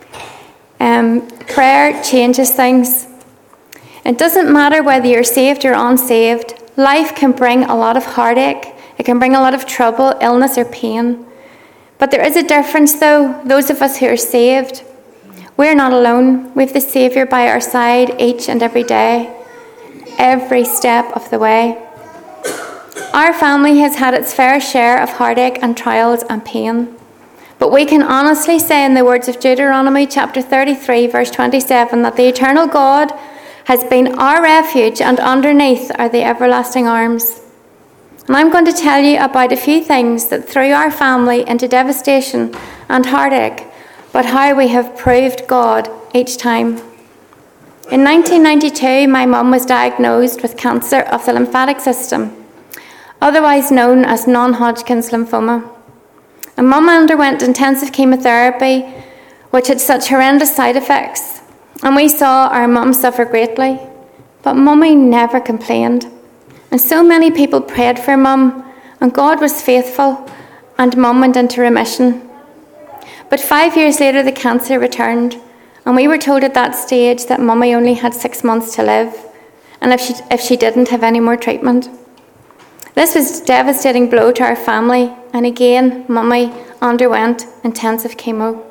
Prayer changes things. It doesn't matter whether you're saved or unsaved. Life can bring a lot of heartache. It can bring a lot of trouble, illness, or pain. But there is a difference, though. Those of us who are saved, we're not alone. We have the Saviour by our side each and every day, every step of the way. Our family has had its fair share of heartache and trials and pain. But we can honestly say in the words of Deuteronomy chapter 33, verse 27, that the eternal God has been our refuge, and underneath are the everlasting arms. And I'm going to tell you about a few things that threw our family into devastation and heartache, but how we have proved God each time. In 1992, my mum was diagnosed with cancer of the lymphatic system. otherwise known as non-Hodgkin's lymphoma. And Mum underwent intensive chemotherapy, which had such horrendous side effects. And we saw our mum suffer greatly. But Mummy never complained. And so many people prayed for Mum, and God was faithful, and Mum went into remission. But 5 years later, the cancer returned, and we were told at that stage that Mummy only had 6 months to live, and if she didn't have any more treatment. This was a devastating blow to our family, and again, Mummy underwent intensive chemo.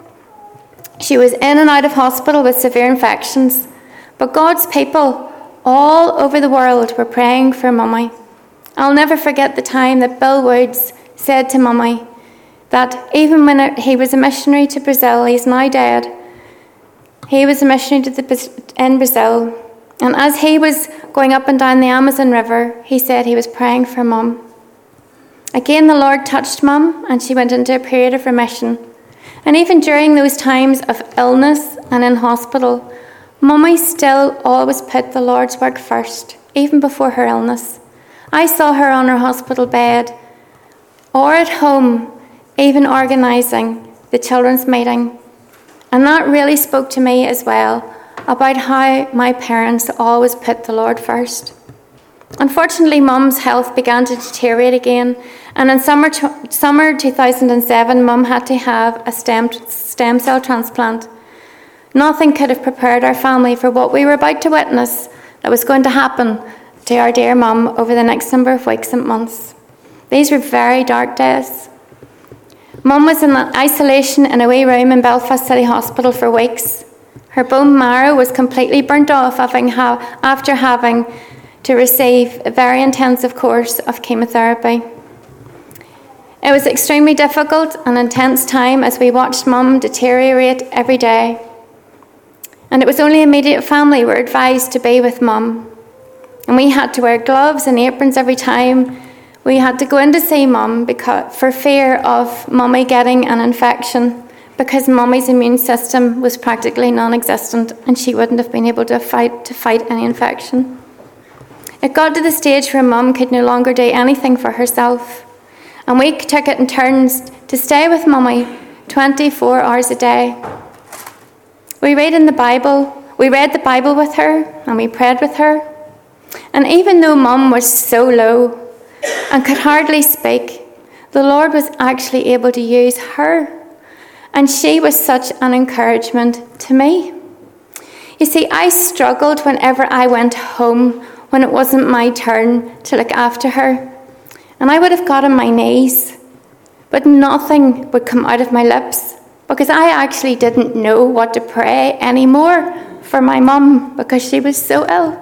She was in and out of hospital with severe infections, but God's people all over the world were praying for Mummy. I'll never forget the time that Bill Woods said to Mummy that even when he was a missionary to Brazil, he's now dead, he was a missionary in Brazil, and as he was going up and down the Amazon River, he said he was praying for Mum. Again, the Lord touched Mum, and she went into a period of remission. And even during those times of illness and in hospital, Mummy still always put the Lord's work first, even before her illness. I saw her on her hospital bed, or at home, even organising the children's meeting. And that really spoke to me as well about how my parents always put the Lord first. Unfortunately, Mum's health began to deteriorate again, and in summer 2007, Mum had to have a stem cell transplant. Nothing could have prepared our family for what we were about to witness that was going to happen to our dear Mum over the next number of weeks and months. These were very dark days. Mum was in isolation in a wee room in Belfast City Hospital for weeks. Her bone marrow was completely burnt off after having to receive a very intensive course of chemotherapy. It was extremely difficult and intense time as we watched Mum deteriorate every day. And it was only immediate family were advised to be with Mum. And we had to wear gloves and aprons every time we had to go in to see Mum for fear of Mummy getting an infection, because Mummy's immune system was practically non-existent and she wouldn't have been able to fight any infection. It got to the stage where Mum could no longer do anything for herself, and we took it in turns to stay with Mummy 24 hours a day. We read the Bible with her, and we prayed with her. And even though Mum was so low and could hardly speak, the Lord was actually able to use her, and she was such an encouragement to me. You see, I struggled whenever I went home when it wasn't my turn to look after her. And I would have got on my knees, but nothing would come out of my lips, because I actually didn't know what to pray anymore for my mum, because she was so ill.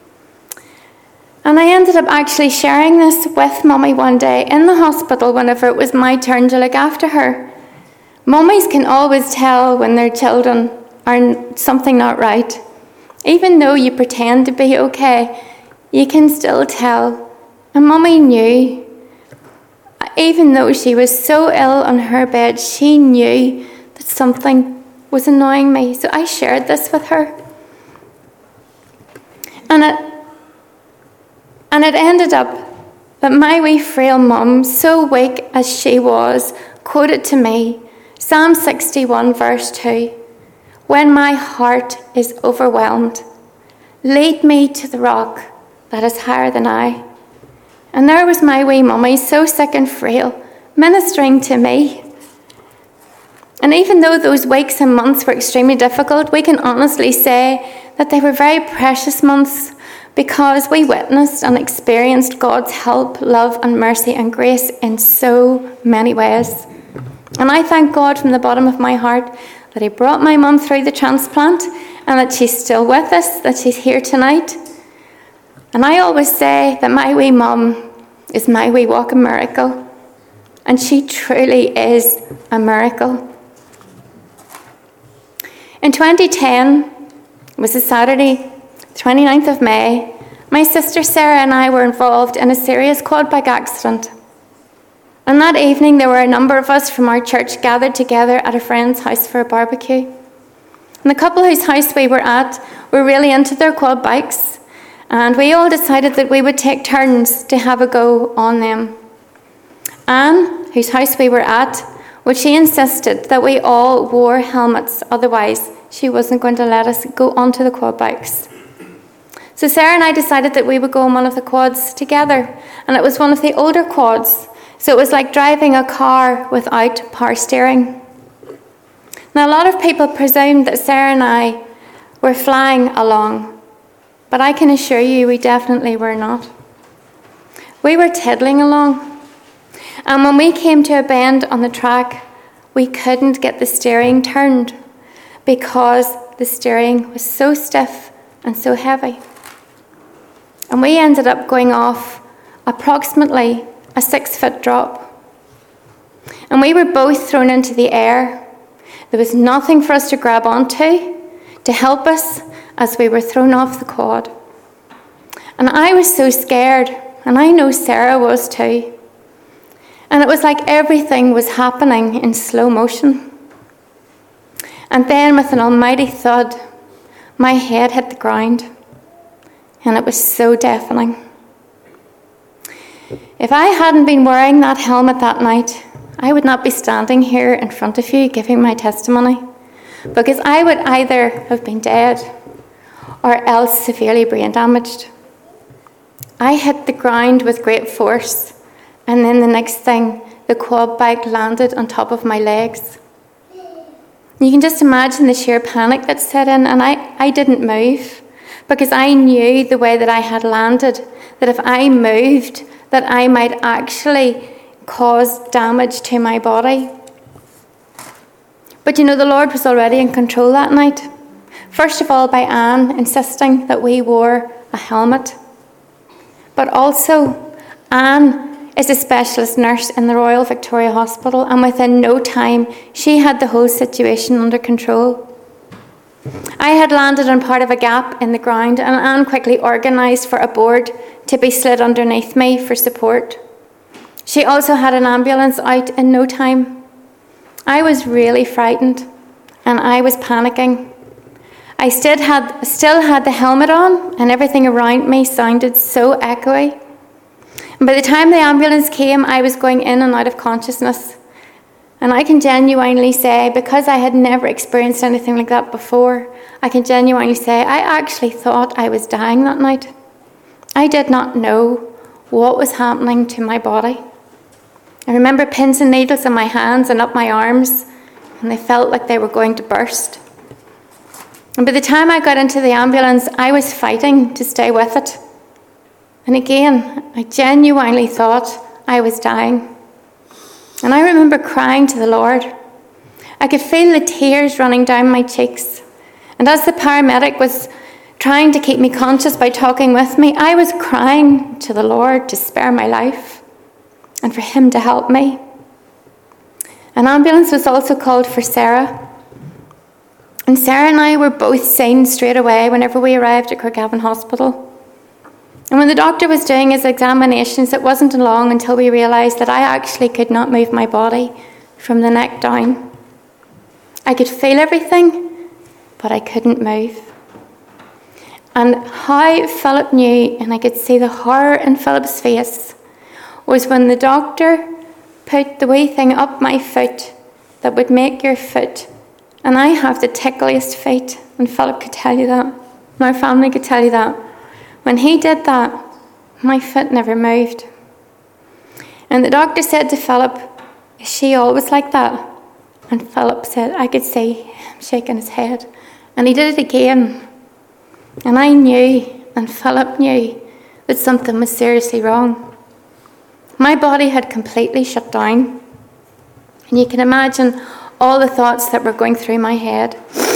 And I ended up actually sharing this with Mummy one day in the hospital whenever it was my turn to look after her. Mummies can always tell when their children are something not right. Even though you pretend to be okay, you can still tell. And Mummy knew. Even though she was so ill on her bed, she knew that something was annoying me. So I shared this with her. And it ended up that my wee frail mum, so weak as she was, quoted to me Psalm 61 verse 2, "When my heart is overwhelmed, lead me to the rock that is higher than I." And there was my wee mummy, so sick and frail, ministering to me. And even though those weeks and months were extremely difficult, we can honestly say that they were very precious months, because we witnessed and experienced God's help, love and mercy and grace in so many ways. And I thank God from the bottom of my heart that He brought my mum through the transplant, and that she's still with us, that she's here tonight. And I always say that my wee mum is my wee walking miracle. And she truly is a miracle. In 2010, it was a Saturday, 29th of May, my sister Sarah and I were involved in a serious quad bike accident. And that evening, there were a number of us from our church gathered together at a friend's house for a barbecue. And the couple whose house we were at were really into their quad bikes. and we all decided that we would take turns to have a go on them. Anne, whose house we were at, well, she insisted that we all wore helmets, otherwise she wasn't going to let us go onto the quad bikes. So Sarah and I decided that we would go on one of the quads together, and it was one of the older quads, so it was like driving a car without power steering. Now, a lot of people presumed that Sarah and I were flying along, but I can assure you we definitely were not. We were tiddling along, and when we came to a bend on the track, we couldn't get the steering turned because the steering was so stiff and so heavy. And we ended up going off approximately a 6-foot drop. And we were both thrown into the air. There was nothing for us to grab onto to help us as we were thrown off the quad. And I was so scared, and I know Sarah was too. And it was like everything was happening in slow motion. And then with an almighty thud, my head hit the ground. And it was so deafening. If I hadn't been wearing that helmet that night, I would not be standing here in front of you giving my testimony, because I would either have been dead or else severely brain damaged. I hit the ground with great force, and then the next thing, the quad bike landed on top of my legs. You can just imagine the sheer panic that set in, and I didn't move, because I knew the way that I had landed, that if I moved, that I might actually cause damage to my body. But the Lord was already in control that night. First of all, by Anne insisting that we wore a helmet. But also, Anne is a specialist nurse in the Royal Victoria Hospital, and within no time, she had the whole situation under control. I had landed on part of a gap in the ground, and Anne quickly organised for a board to be slid underneath me for support. She also had an ambulance out in no time. I was really frightened, and I was panicking. I still had the helmet on, and everything around me sounded so echoey. And by the time the ambulance came, I was going in and out of consciousness. And I can genuinely say, because I had never experienced anything like that before, I can genuinely say I actually thought I was dying that night. I did not know what was happening to my body. I remember pins and needles in my hands and up my arms, and they felt like they were going to burst. And by the time I got into the ambulance, I was fighting to stay with it. And again, I genuinely thought I was dying. And I remember crying to the Lord. I could feel the tears running down my cheeks. And as the paramedic was trying to keep me conscious by talking with me, I was crying to the Lord to spare my life and for him to help me. An ambulance was also called for Sarah. And Sarah and I were both seen straight away whenever we arrived at Craigavon Hospital. And when the doctor was doing his examinations, it wasn't long until we realised that I actually could not move my body from the neck down. I could feel everything, but I couldn't move. And how Philip knew, and I could see the horror in Philip's face, was when the doctor put the wee thing up my foot that would make your foot, and I have the tickliest feet, and Philip could tell you that, my family could tell you that. When he did that, my foot never moved. And the doctor said to Philip, "Is she always like that?" And Philip said, I could see him shaking his head. And he did it again. And I knew, and Philip knew, that something was seriously wrong. My body had completely shut down. And you can imagine all the thoughts that were going through my head.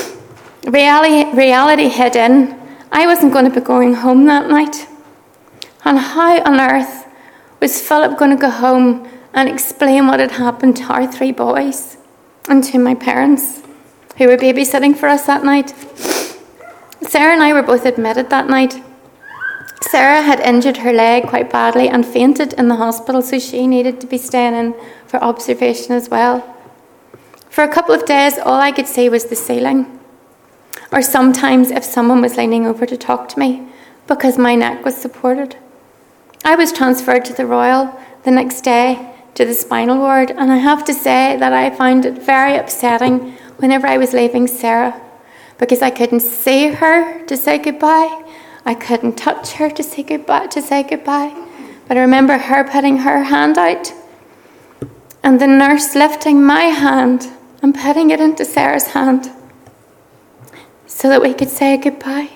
Reality hit in. I wasn't going to be going home that night. And how on earth was Philip going to go home and explain what had happened to our 3 boys and to my parents who were babysitting for us that night? Sarah and I were both admitted that night. Sarah had injured her leg quite badly and fainted in the hospital, so she needed to be staying in for observation as well. For a couple of days, all I could see was the ceiling. Or sometimes, if someone was leaning over to talk to me, because my neck was supported. I was transferred to the Royal the next day to the spinal ward, and I have to say that I found it very upsetting whenever I was leaving Sarah, because I couldn't see her to say goodbye. I couldn't touch her to say goodbye. But I remember her putting her hand out and the nurse lifting my hand and putting it into Sarah's hand so that we could say goodbye.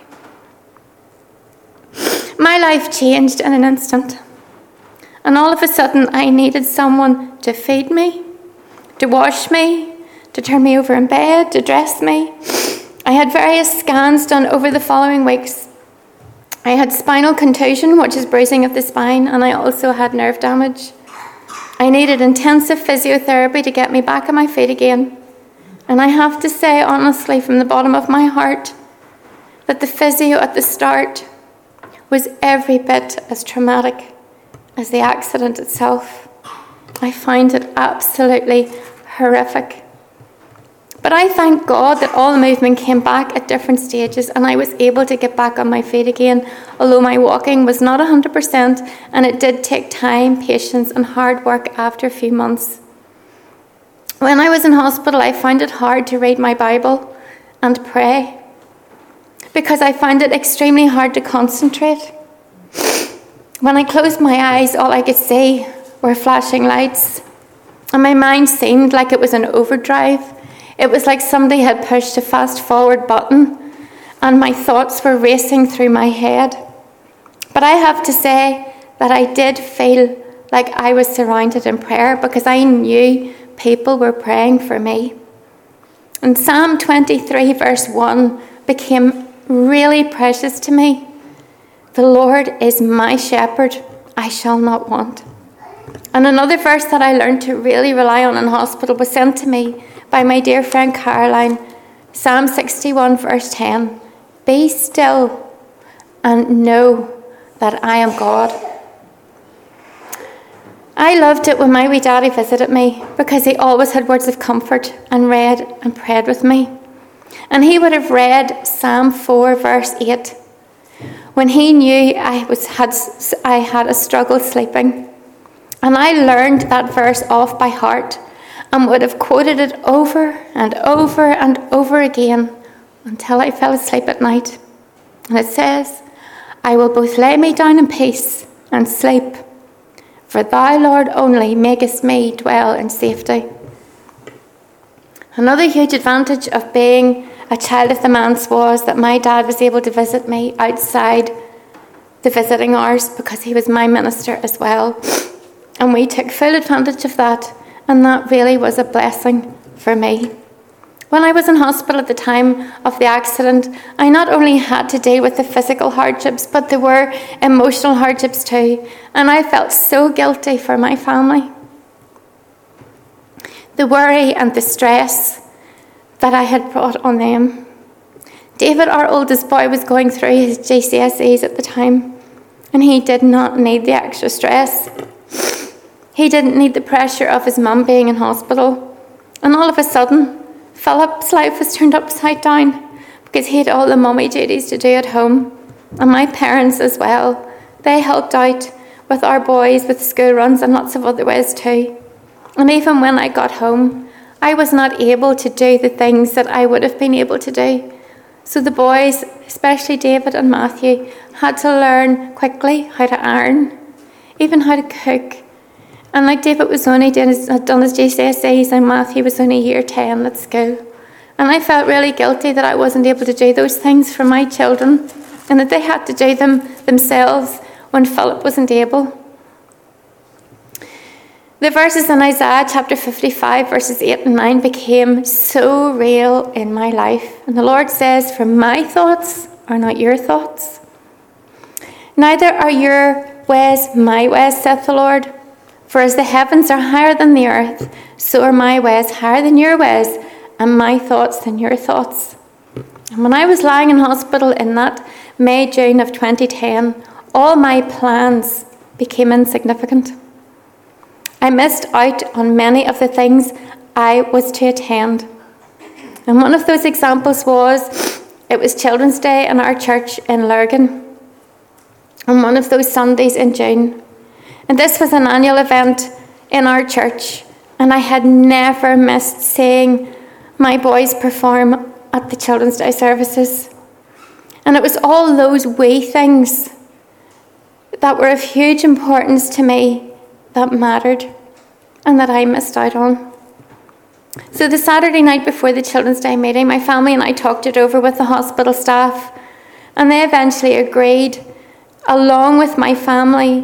My life changed in an instant. And all of a sudden, I needed someone to feed me, to wash me, to turn me over in bed, to dress me. I had various scans done over the following weeks. I had spinal contusion, which is bruising of the spine, and I also had nerve damage. I needed intensive physiotherapy to get me back on my feet again. And I have to say, honestly, from the bottom of my heart, that the physio at the start was every bit as traumatic as the accident itself. I find it absolutely horrific. But I thank God that all the movement came back at different stages and I was able to get back on my feet again, although my walking was not 100% and it did take time, patience and hard work after a few months. When I was in hospital, I found it hard to read my Bible and pray because I found it extremely hard to concentrate. When I closed my eyes, all I could see were flashing lights, and my mind seemed like it was in overdrive. It was like somebody had pushed a fast-forward button, and my thoughts were racing through my head. But I have to say that I did feel like I was surrounded in prayer because I knew people were praying for me. And Psalm 23, verse 1 became really precious to me. The Lord is my shepherd, I shall not want. And another verse that I learned to really rely on in hospital was sent to me by my dear friend Caroline, Psalm 61, verse 10. Be still and know that I am God. I loved it when my wee daddy visited me because he always had words of comfort and read and prayed with me. And he would have read Psalm 4, verse 8, when he knew I had a struggle sleeping. And I learned that verse off by heart and would have quoted it over and over and over again until I fell asleep at night. And it says, I will both lay me down in peace and sleep, for thou, Lord, only makest me dwell in safety. Another huge advantage of being a child of the manse was that my dad was able to visit me outside the visiting hours because he was my minister as well. And we took full advantage of that, and that really was a blessing for me. When I was in hospital at the time of the accident, I not only had to deal with the physical hardships, but there were emotional hardships too, and I felt so guilty for my family. The worry and the stress that I had brought on them. David, our oldest boy, was going through his GCSEs at the time, and he did not need the extra stress. He didn't need the pressure of his mum being in hospital. And all of a sudden, Philip's life was turned upside down because he had all the mummy duties to do at home. And my parents as well. They helped out with our boys with school runs and lots of other ways too. And even when I got home, I was not able to do the things that I would have been able to do. So the boys, especially David and Matthew, had to learn quickly how to iron, even how to cook. And like David had done his GCSEs and Matthew was only year 10 at school. And I felt really guilty that I wasn't able to do those things for my children and that they had to do them themselves when Philip wasn't able. The verses in Isaiah chapter 55 verses 8 and 9 became so real in my life. And the Lord says, for my thoughts are not your thoughts. Neither are your ways my ways, saith the Lord. For as the heavens are higher than the earth, so are my ways higher than your ways, and my thoughts than your thoughts. And when I was lying in hospital in that May-June of 2010, all my plans became insignificant. I missed out on many of the things I was to attend. And one of those examples was, it was Children's Day in our church in Lurgan. on one of those Sundays in June. And this was an annual event in our church, and I had never missed seeing my boys perform at the Children's Day services. And it was all those wee things that were of huge importance to me that mattered and that I missed out on. So the Saturday night before the Children's Day meeting, my family and I talked it over with the hospital staff, and they eventually agreed, along with my family,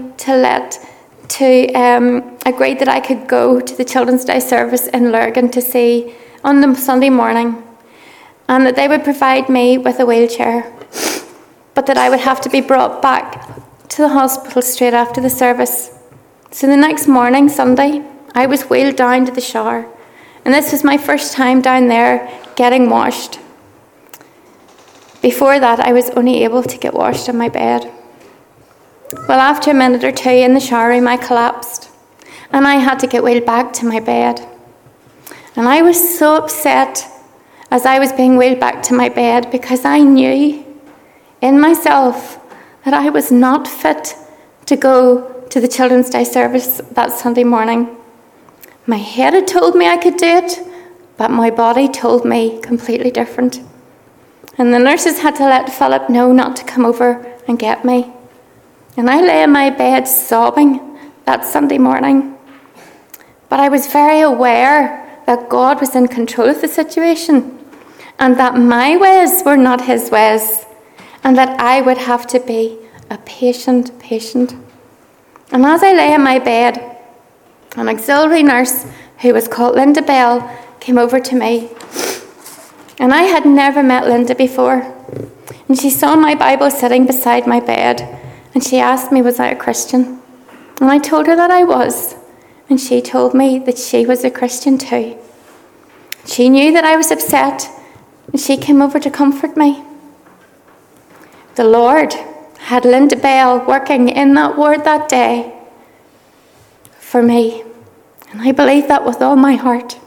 agreed that I could go to the Children's Day service in Lurgan to see on the Sunday morning, and that they would provide me with a wheelchair, but that I would have to be brought back to the hospital straight after the service. So the next morning, Sunday, I was wheeled down to the shower, and this was my first time down there getting washed. Before that, I was only able to get washed in my bed. Well, after a minute or two in the shower room, I collapsed, and I had to get wheeled back to my bed. And I was so upset as I was being wheeled back to my bed, because I knew in myself that I was not fit to go to the Children's Day service that Sunday morning. My head had told me I could do it, but my body told me completely different. And the nurses had to let Philip know not to come over and get me. And I lay in my bed sobbing that Sunday morning. But I was very aware that God was in control of the situation, and that my ways were not his ways, and that I would have to be a patient. And as I lay in my bed, an auxiliary nurse who was called Linda Bell came over to me. And I had never met Linda before. And she saw my Bible sitting beside my bed, and she asked me, was I a Christian? And I told her that I was. And she told me that she was a Christian too. She knew that I was upset, and she came over to comfort me. The Lord had Linda Bell working in that ward that day for me. And I believe that with all my heart.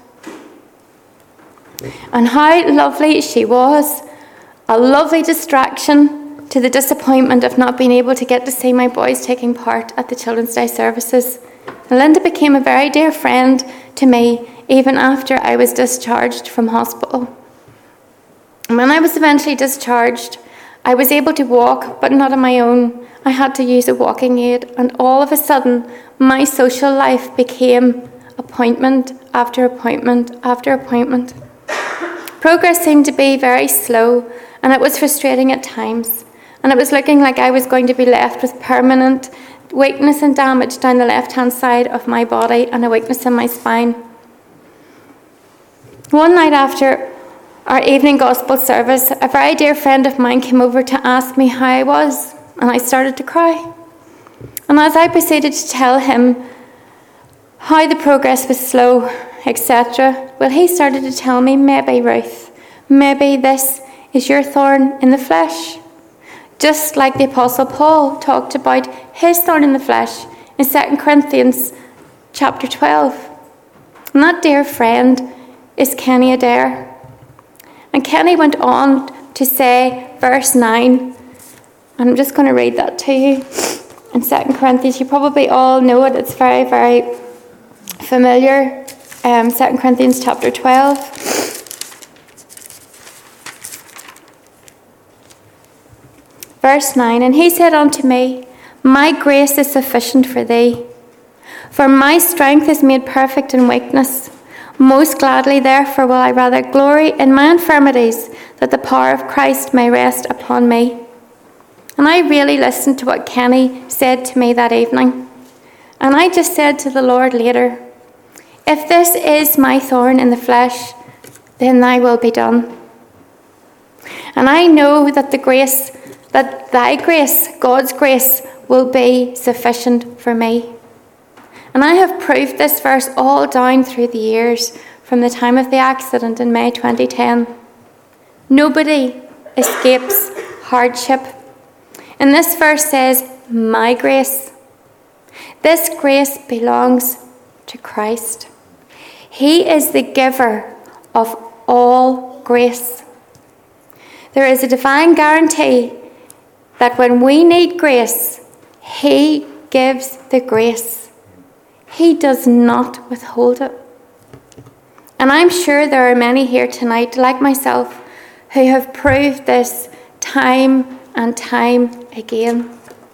And how lovely she was. A lovely distraction to the disappointment of not being able to get to see my boys taking part at the Children's Day services. And Linda became a very dear friend to me even after I was discharged from hospital. And when I was eventually discharged, I was able to walk, but not on my own. I had to use a walking aid, and all of a sudden, my social life became appointment after appointment after appointment. Progress seemed to be very slow, and it was frustrating at times. And it was looking like I was going to be left with permanent weakness and damage down the left-hand side of my body and a weakness in my spine. One night after our evening gospel service, a very dear friend of mine came over to ask me how I was, and I started to cry. And as I proceeded to tell him how the progress was slow, etc., well, he started to tell me, maybe, Ruth, maybe this is your thorn in the flesh. Just like the Apostle Paul talked about his thorn in the flesh in 2 Corinthians chapter 12. And that dear friend is Kenny Adair. And Kenny went on to say, verse 9, and I'm just going to read that to you in 2 Corinthians. You probably all know it. It's very, very familiar. 2 Corinthians chapter 12. Verse 9, and he said unto me, my grace is sufficient for thee, for my strength is made perfect in weakness. Most gladly, therefore, will I rather glory in my infirmities, that the power of Christ may rest upon me. And I really listened to what Kenny said to me that evening. And I just said to the Lord later, if this is my thorn in the flesh, then thy will be done. And I know that that thy grace, God's grace, will be sufficient for me. And I have proved this verse all down through the years, from the time of the accident in May 2010. Nobody escapes hardship. And this verse says, my grace. This grace belongs to Christ. He is the giver of all grace. There is a divine guarantee that when we need grace, He gives the grace. He does not withhold it. And I'm sure there are many here tonight, like myself, who have proved this time and time again.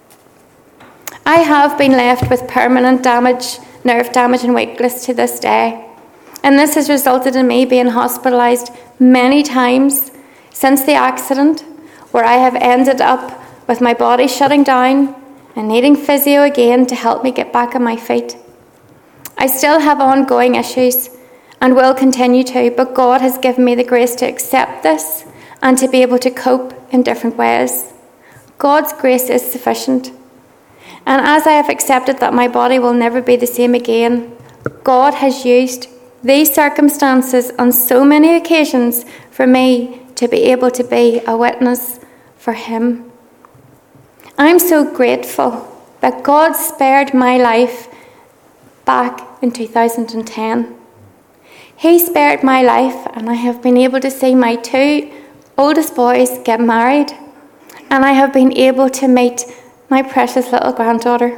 I have been left with permanent damage, nerve damage and weakness to this day. And this has resulted in me being hospitalised many times since the accident, where I have ended up with my body shutting down and needing physio again to help me get back on my feet. I still have ongoing issues and will continue to, but God has given me the grace to accept this and to be able to cope in different ways. God's grace is sufficient. And as I have accepted that my body will never be the same again, God has used these circumstances on so many occasions for me to be able to be a witness for Him. I'm so grateful that God spared my life back in 2010. He spared my life, and I have been able to see my 2 oldest boys get married, and I have been able to meet my precious little granddaughter.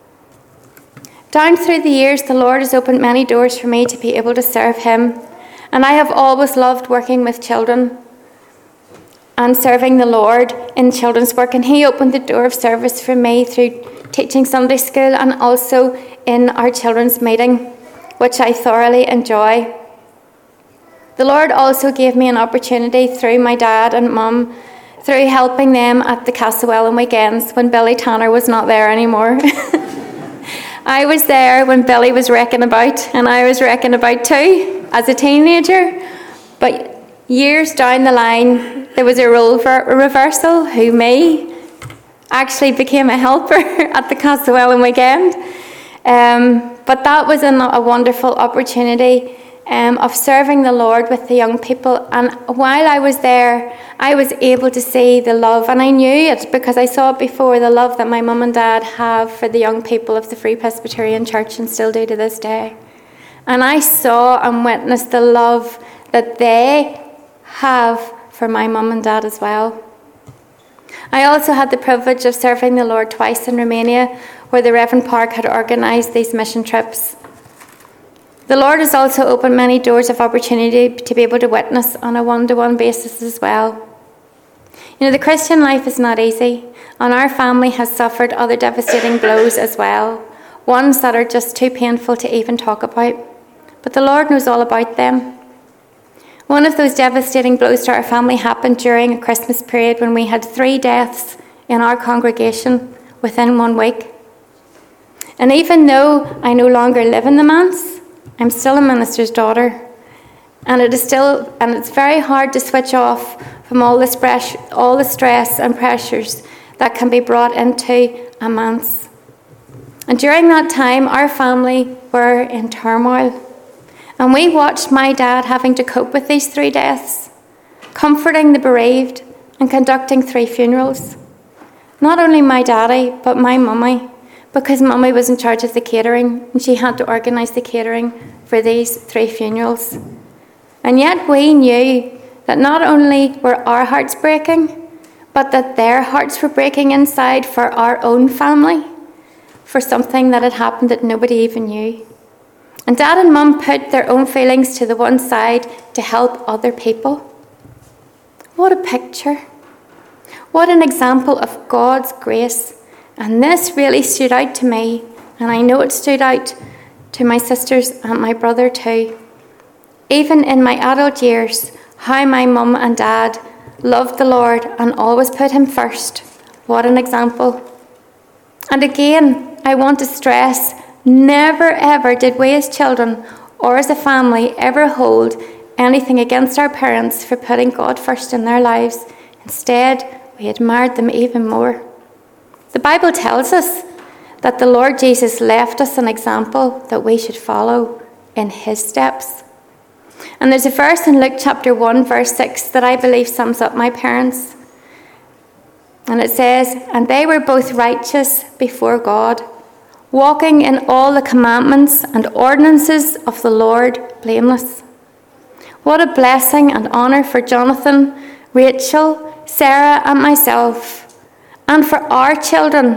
Down through the years, the Lord has opened many doors for me to be able to serve Him, and I have always loved working with children and serving the Lord in children's work, and He opened the door of service for me through teaching Sunday school and also in our children's meeting, which I thoroughly enjoy. The Lord also gave me an opportunity through my dad and mum, through helping them at the Castlewellan weekends when Billy Tanner was not there anymore. I was there when Billy was wrecking about, and I was wrecking about too as a teenager. But years down the line, there was a role reversal, who me actually became a helper at the Castlewellan weekend. But that was a wonderful opportunity of serving the Lord with the young people. And while I was there, I was able to see the love, and I knew it because I saw it before, the love that my mum and dad have for the young people of the Free Presbyterian Church and still do to this day. And I saw and witnessed the love that they have for my mum and dad as well. I also had the privilege of serving the Lord twice in Romania, where the Reverend Park had organised these mission trips. The Lord has also opened many doors of opportunity to be able to witness on a one-to-one basis as well. You know, the Christian life is not easy, and our family has suffered other devastating blows as well, ones that are just too painful to even talk about. But the Lord knows all about them. One of those devastating blows to our family happened during a Christmas period when we had 3 deaths in our congregation within 1 week. And even though I no longer live in the manse, I'm still a minister's daughter, and it's very hard to switch off from all the stress and pressures that can be brought into a manse. And during that time, our family were in turmoil, and we watched my dad having to cope with these 3 deaths, comforting the bereaved and conducting 3 funerals. Not only my daddy, but my mummy, because Mummy was in charge of the catering, and she had to organise the catering for these 3 funerals. And yet we knew that not only were our hearts breaking, but that their hearts were breaking inside for our own family, for something that had happened that nobody even knew. And Dad and Mum put their own feelings to the one side to help other people. What a picture. What an example of God's grace. And this really stood out to me, and I know it stood out to my sisters and my brother too. Even in my adult years, how my mum and dad loved the Lord and always put Him first. What an example. And again, I want to stress, never ever did we as children or as a family ever hold anything against our parents for putting God first in their lives. Instead, we admired them even more. The Bible tells us that the Lord Jesus left us an example that we should follow in His steps. And there's a verse in Luke chapter 1, verse 6 that I believe sums up my parents. And it says, "And they were both righteous before God, walking in all the commandments and ordinances of the Lord blameless." What a blessing and honour for Jonathan, Rachel, Sarah and myself, and for our children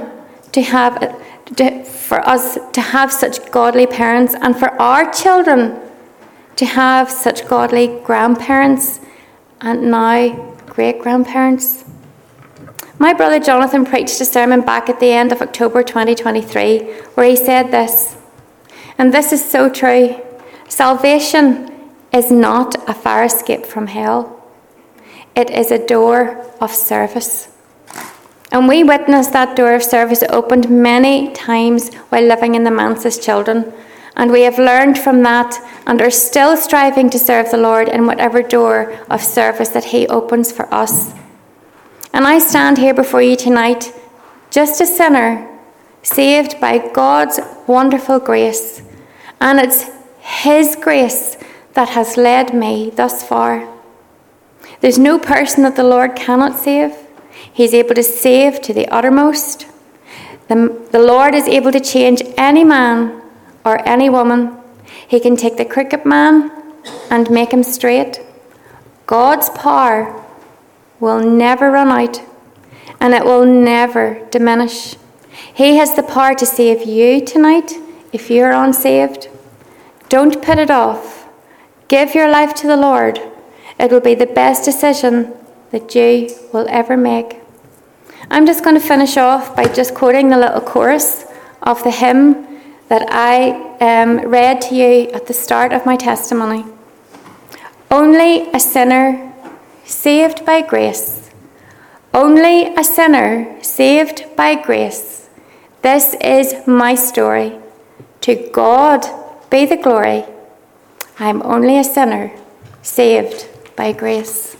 for us to have such godly parents, and for our children to have such godly grandparents and now great-grandparents. My brother Jonathan preached a sermon back at the end of October 2023 where he said this, and this is so true: salvation is not a fire escape from hell. It is a door of service. And we witnessed that door of service opened many times while living in the manse as children. And we have learned from that and are still striving to serve the Lord in whatever door of service that he opens for us. And I stand here before you tonight, just a sinner, saved by God's wonderful grace. And it's his grace that has led me thus far. There's no person that the Lord cannot save. He's able to save to the uttermost. The Lord is able to change any man or any woman. He can take the crooked man and make him straight. God's power will never run out, and it will never diminish. He has the power to save you tonight if you're unsaved. Don't put it off. Give your life to the Lord. It will be the best decision that you will ever make. I'm just going to finish off by just quoting the little chorus of the hymn that I read to you at the start of my testimony. Only a sinner saved by grace. Only a sinner saved by grace. This is my story. To God be the glory. I am only a sinner saved by grace.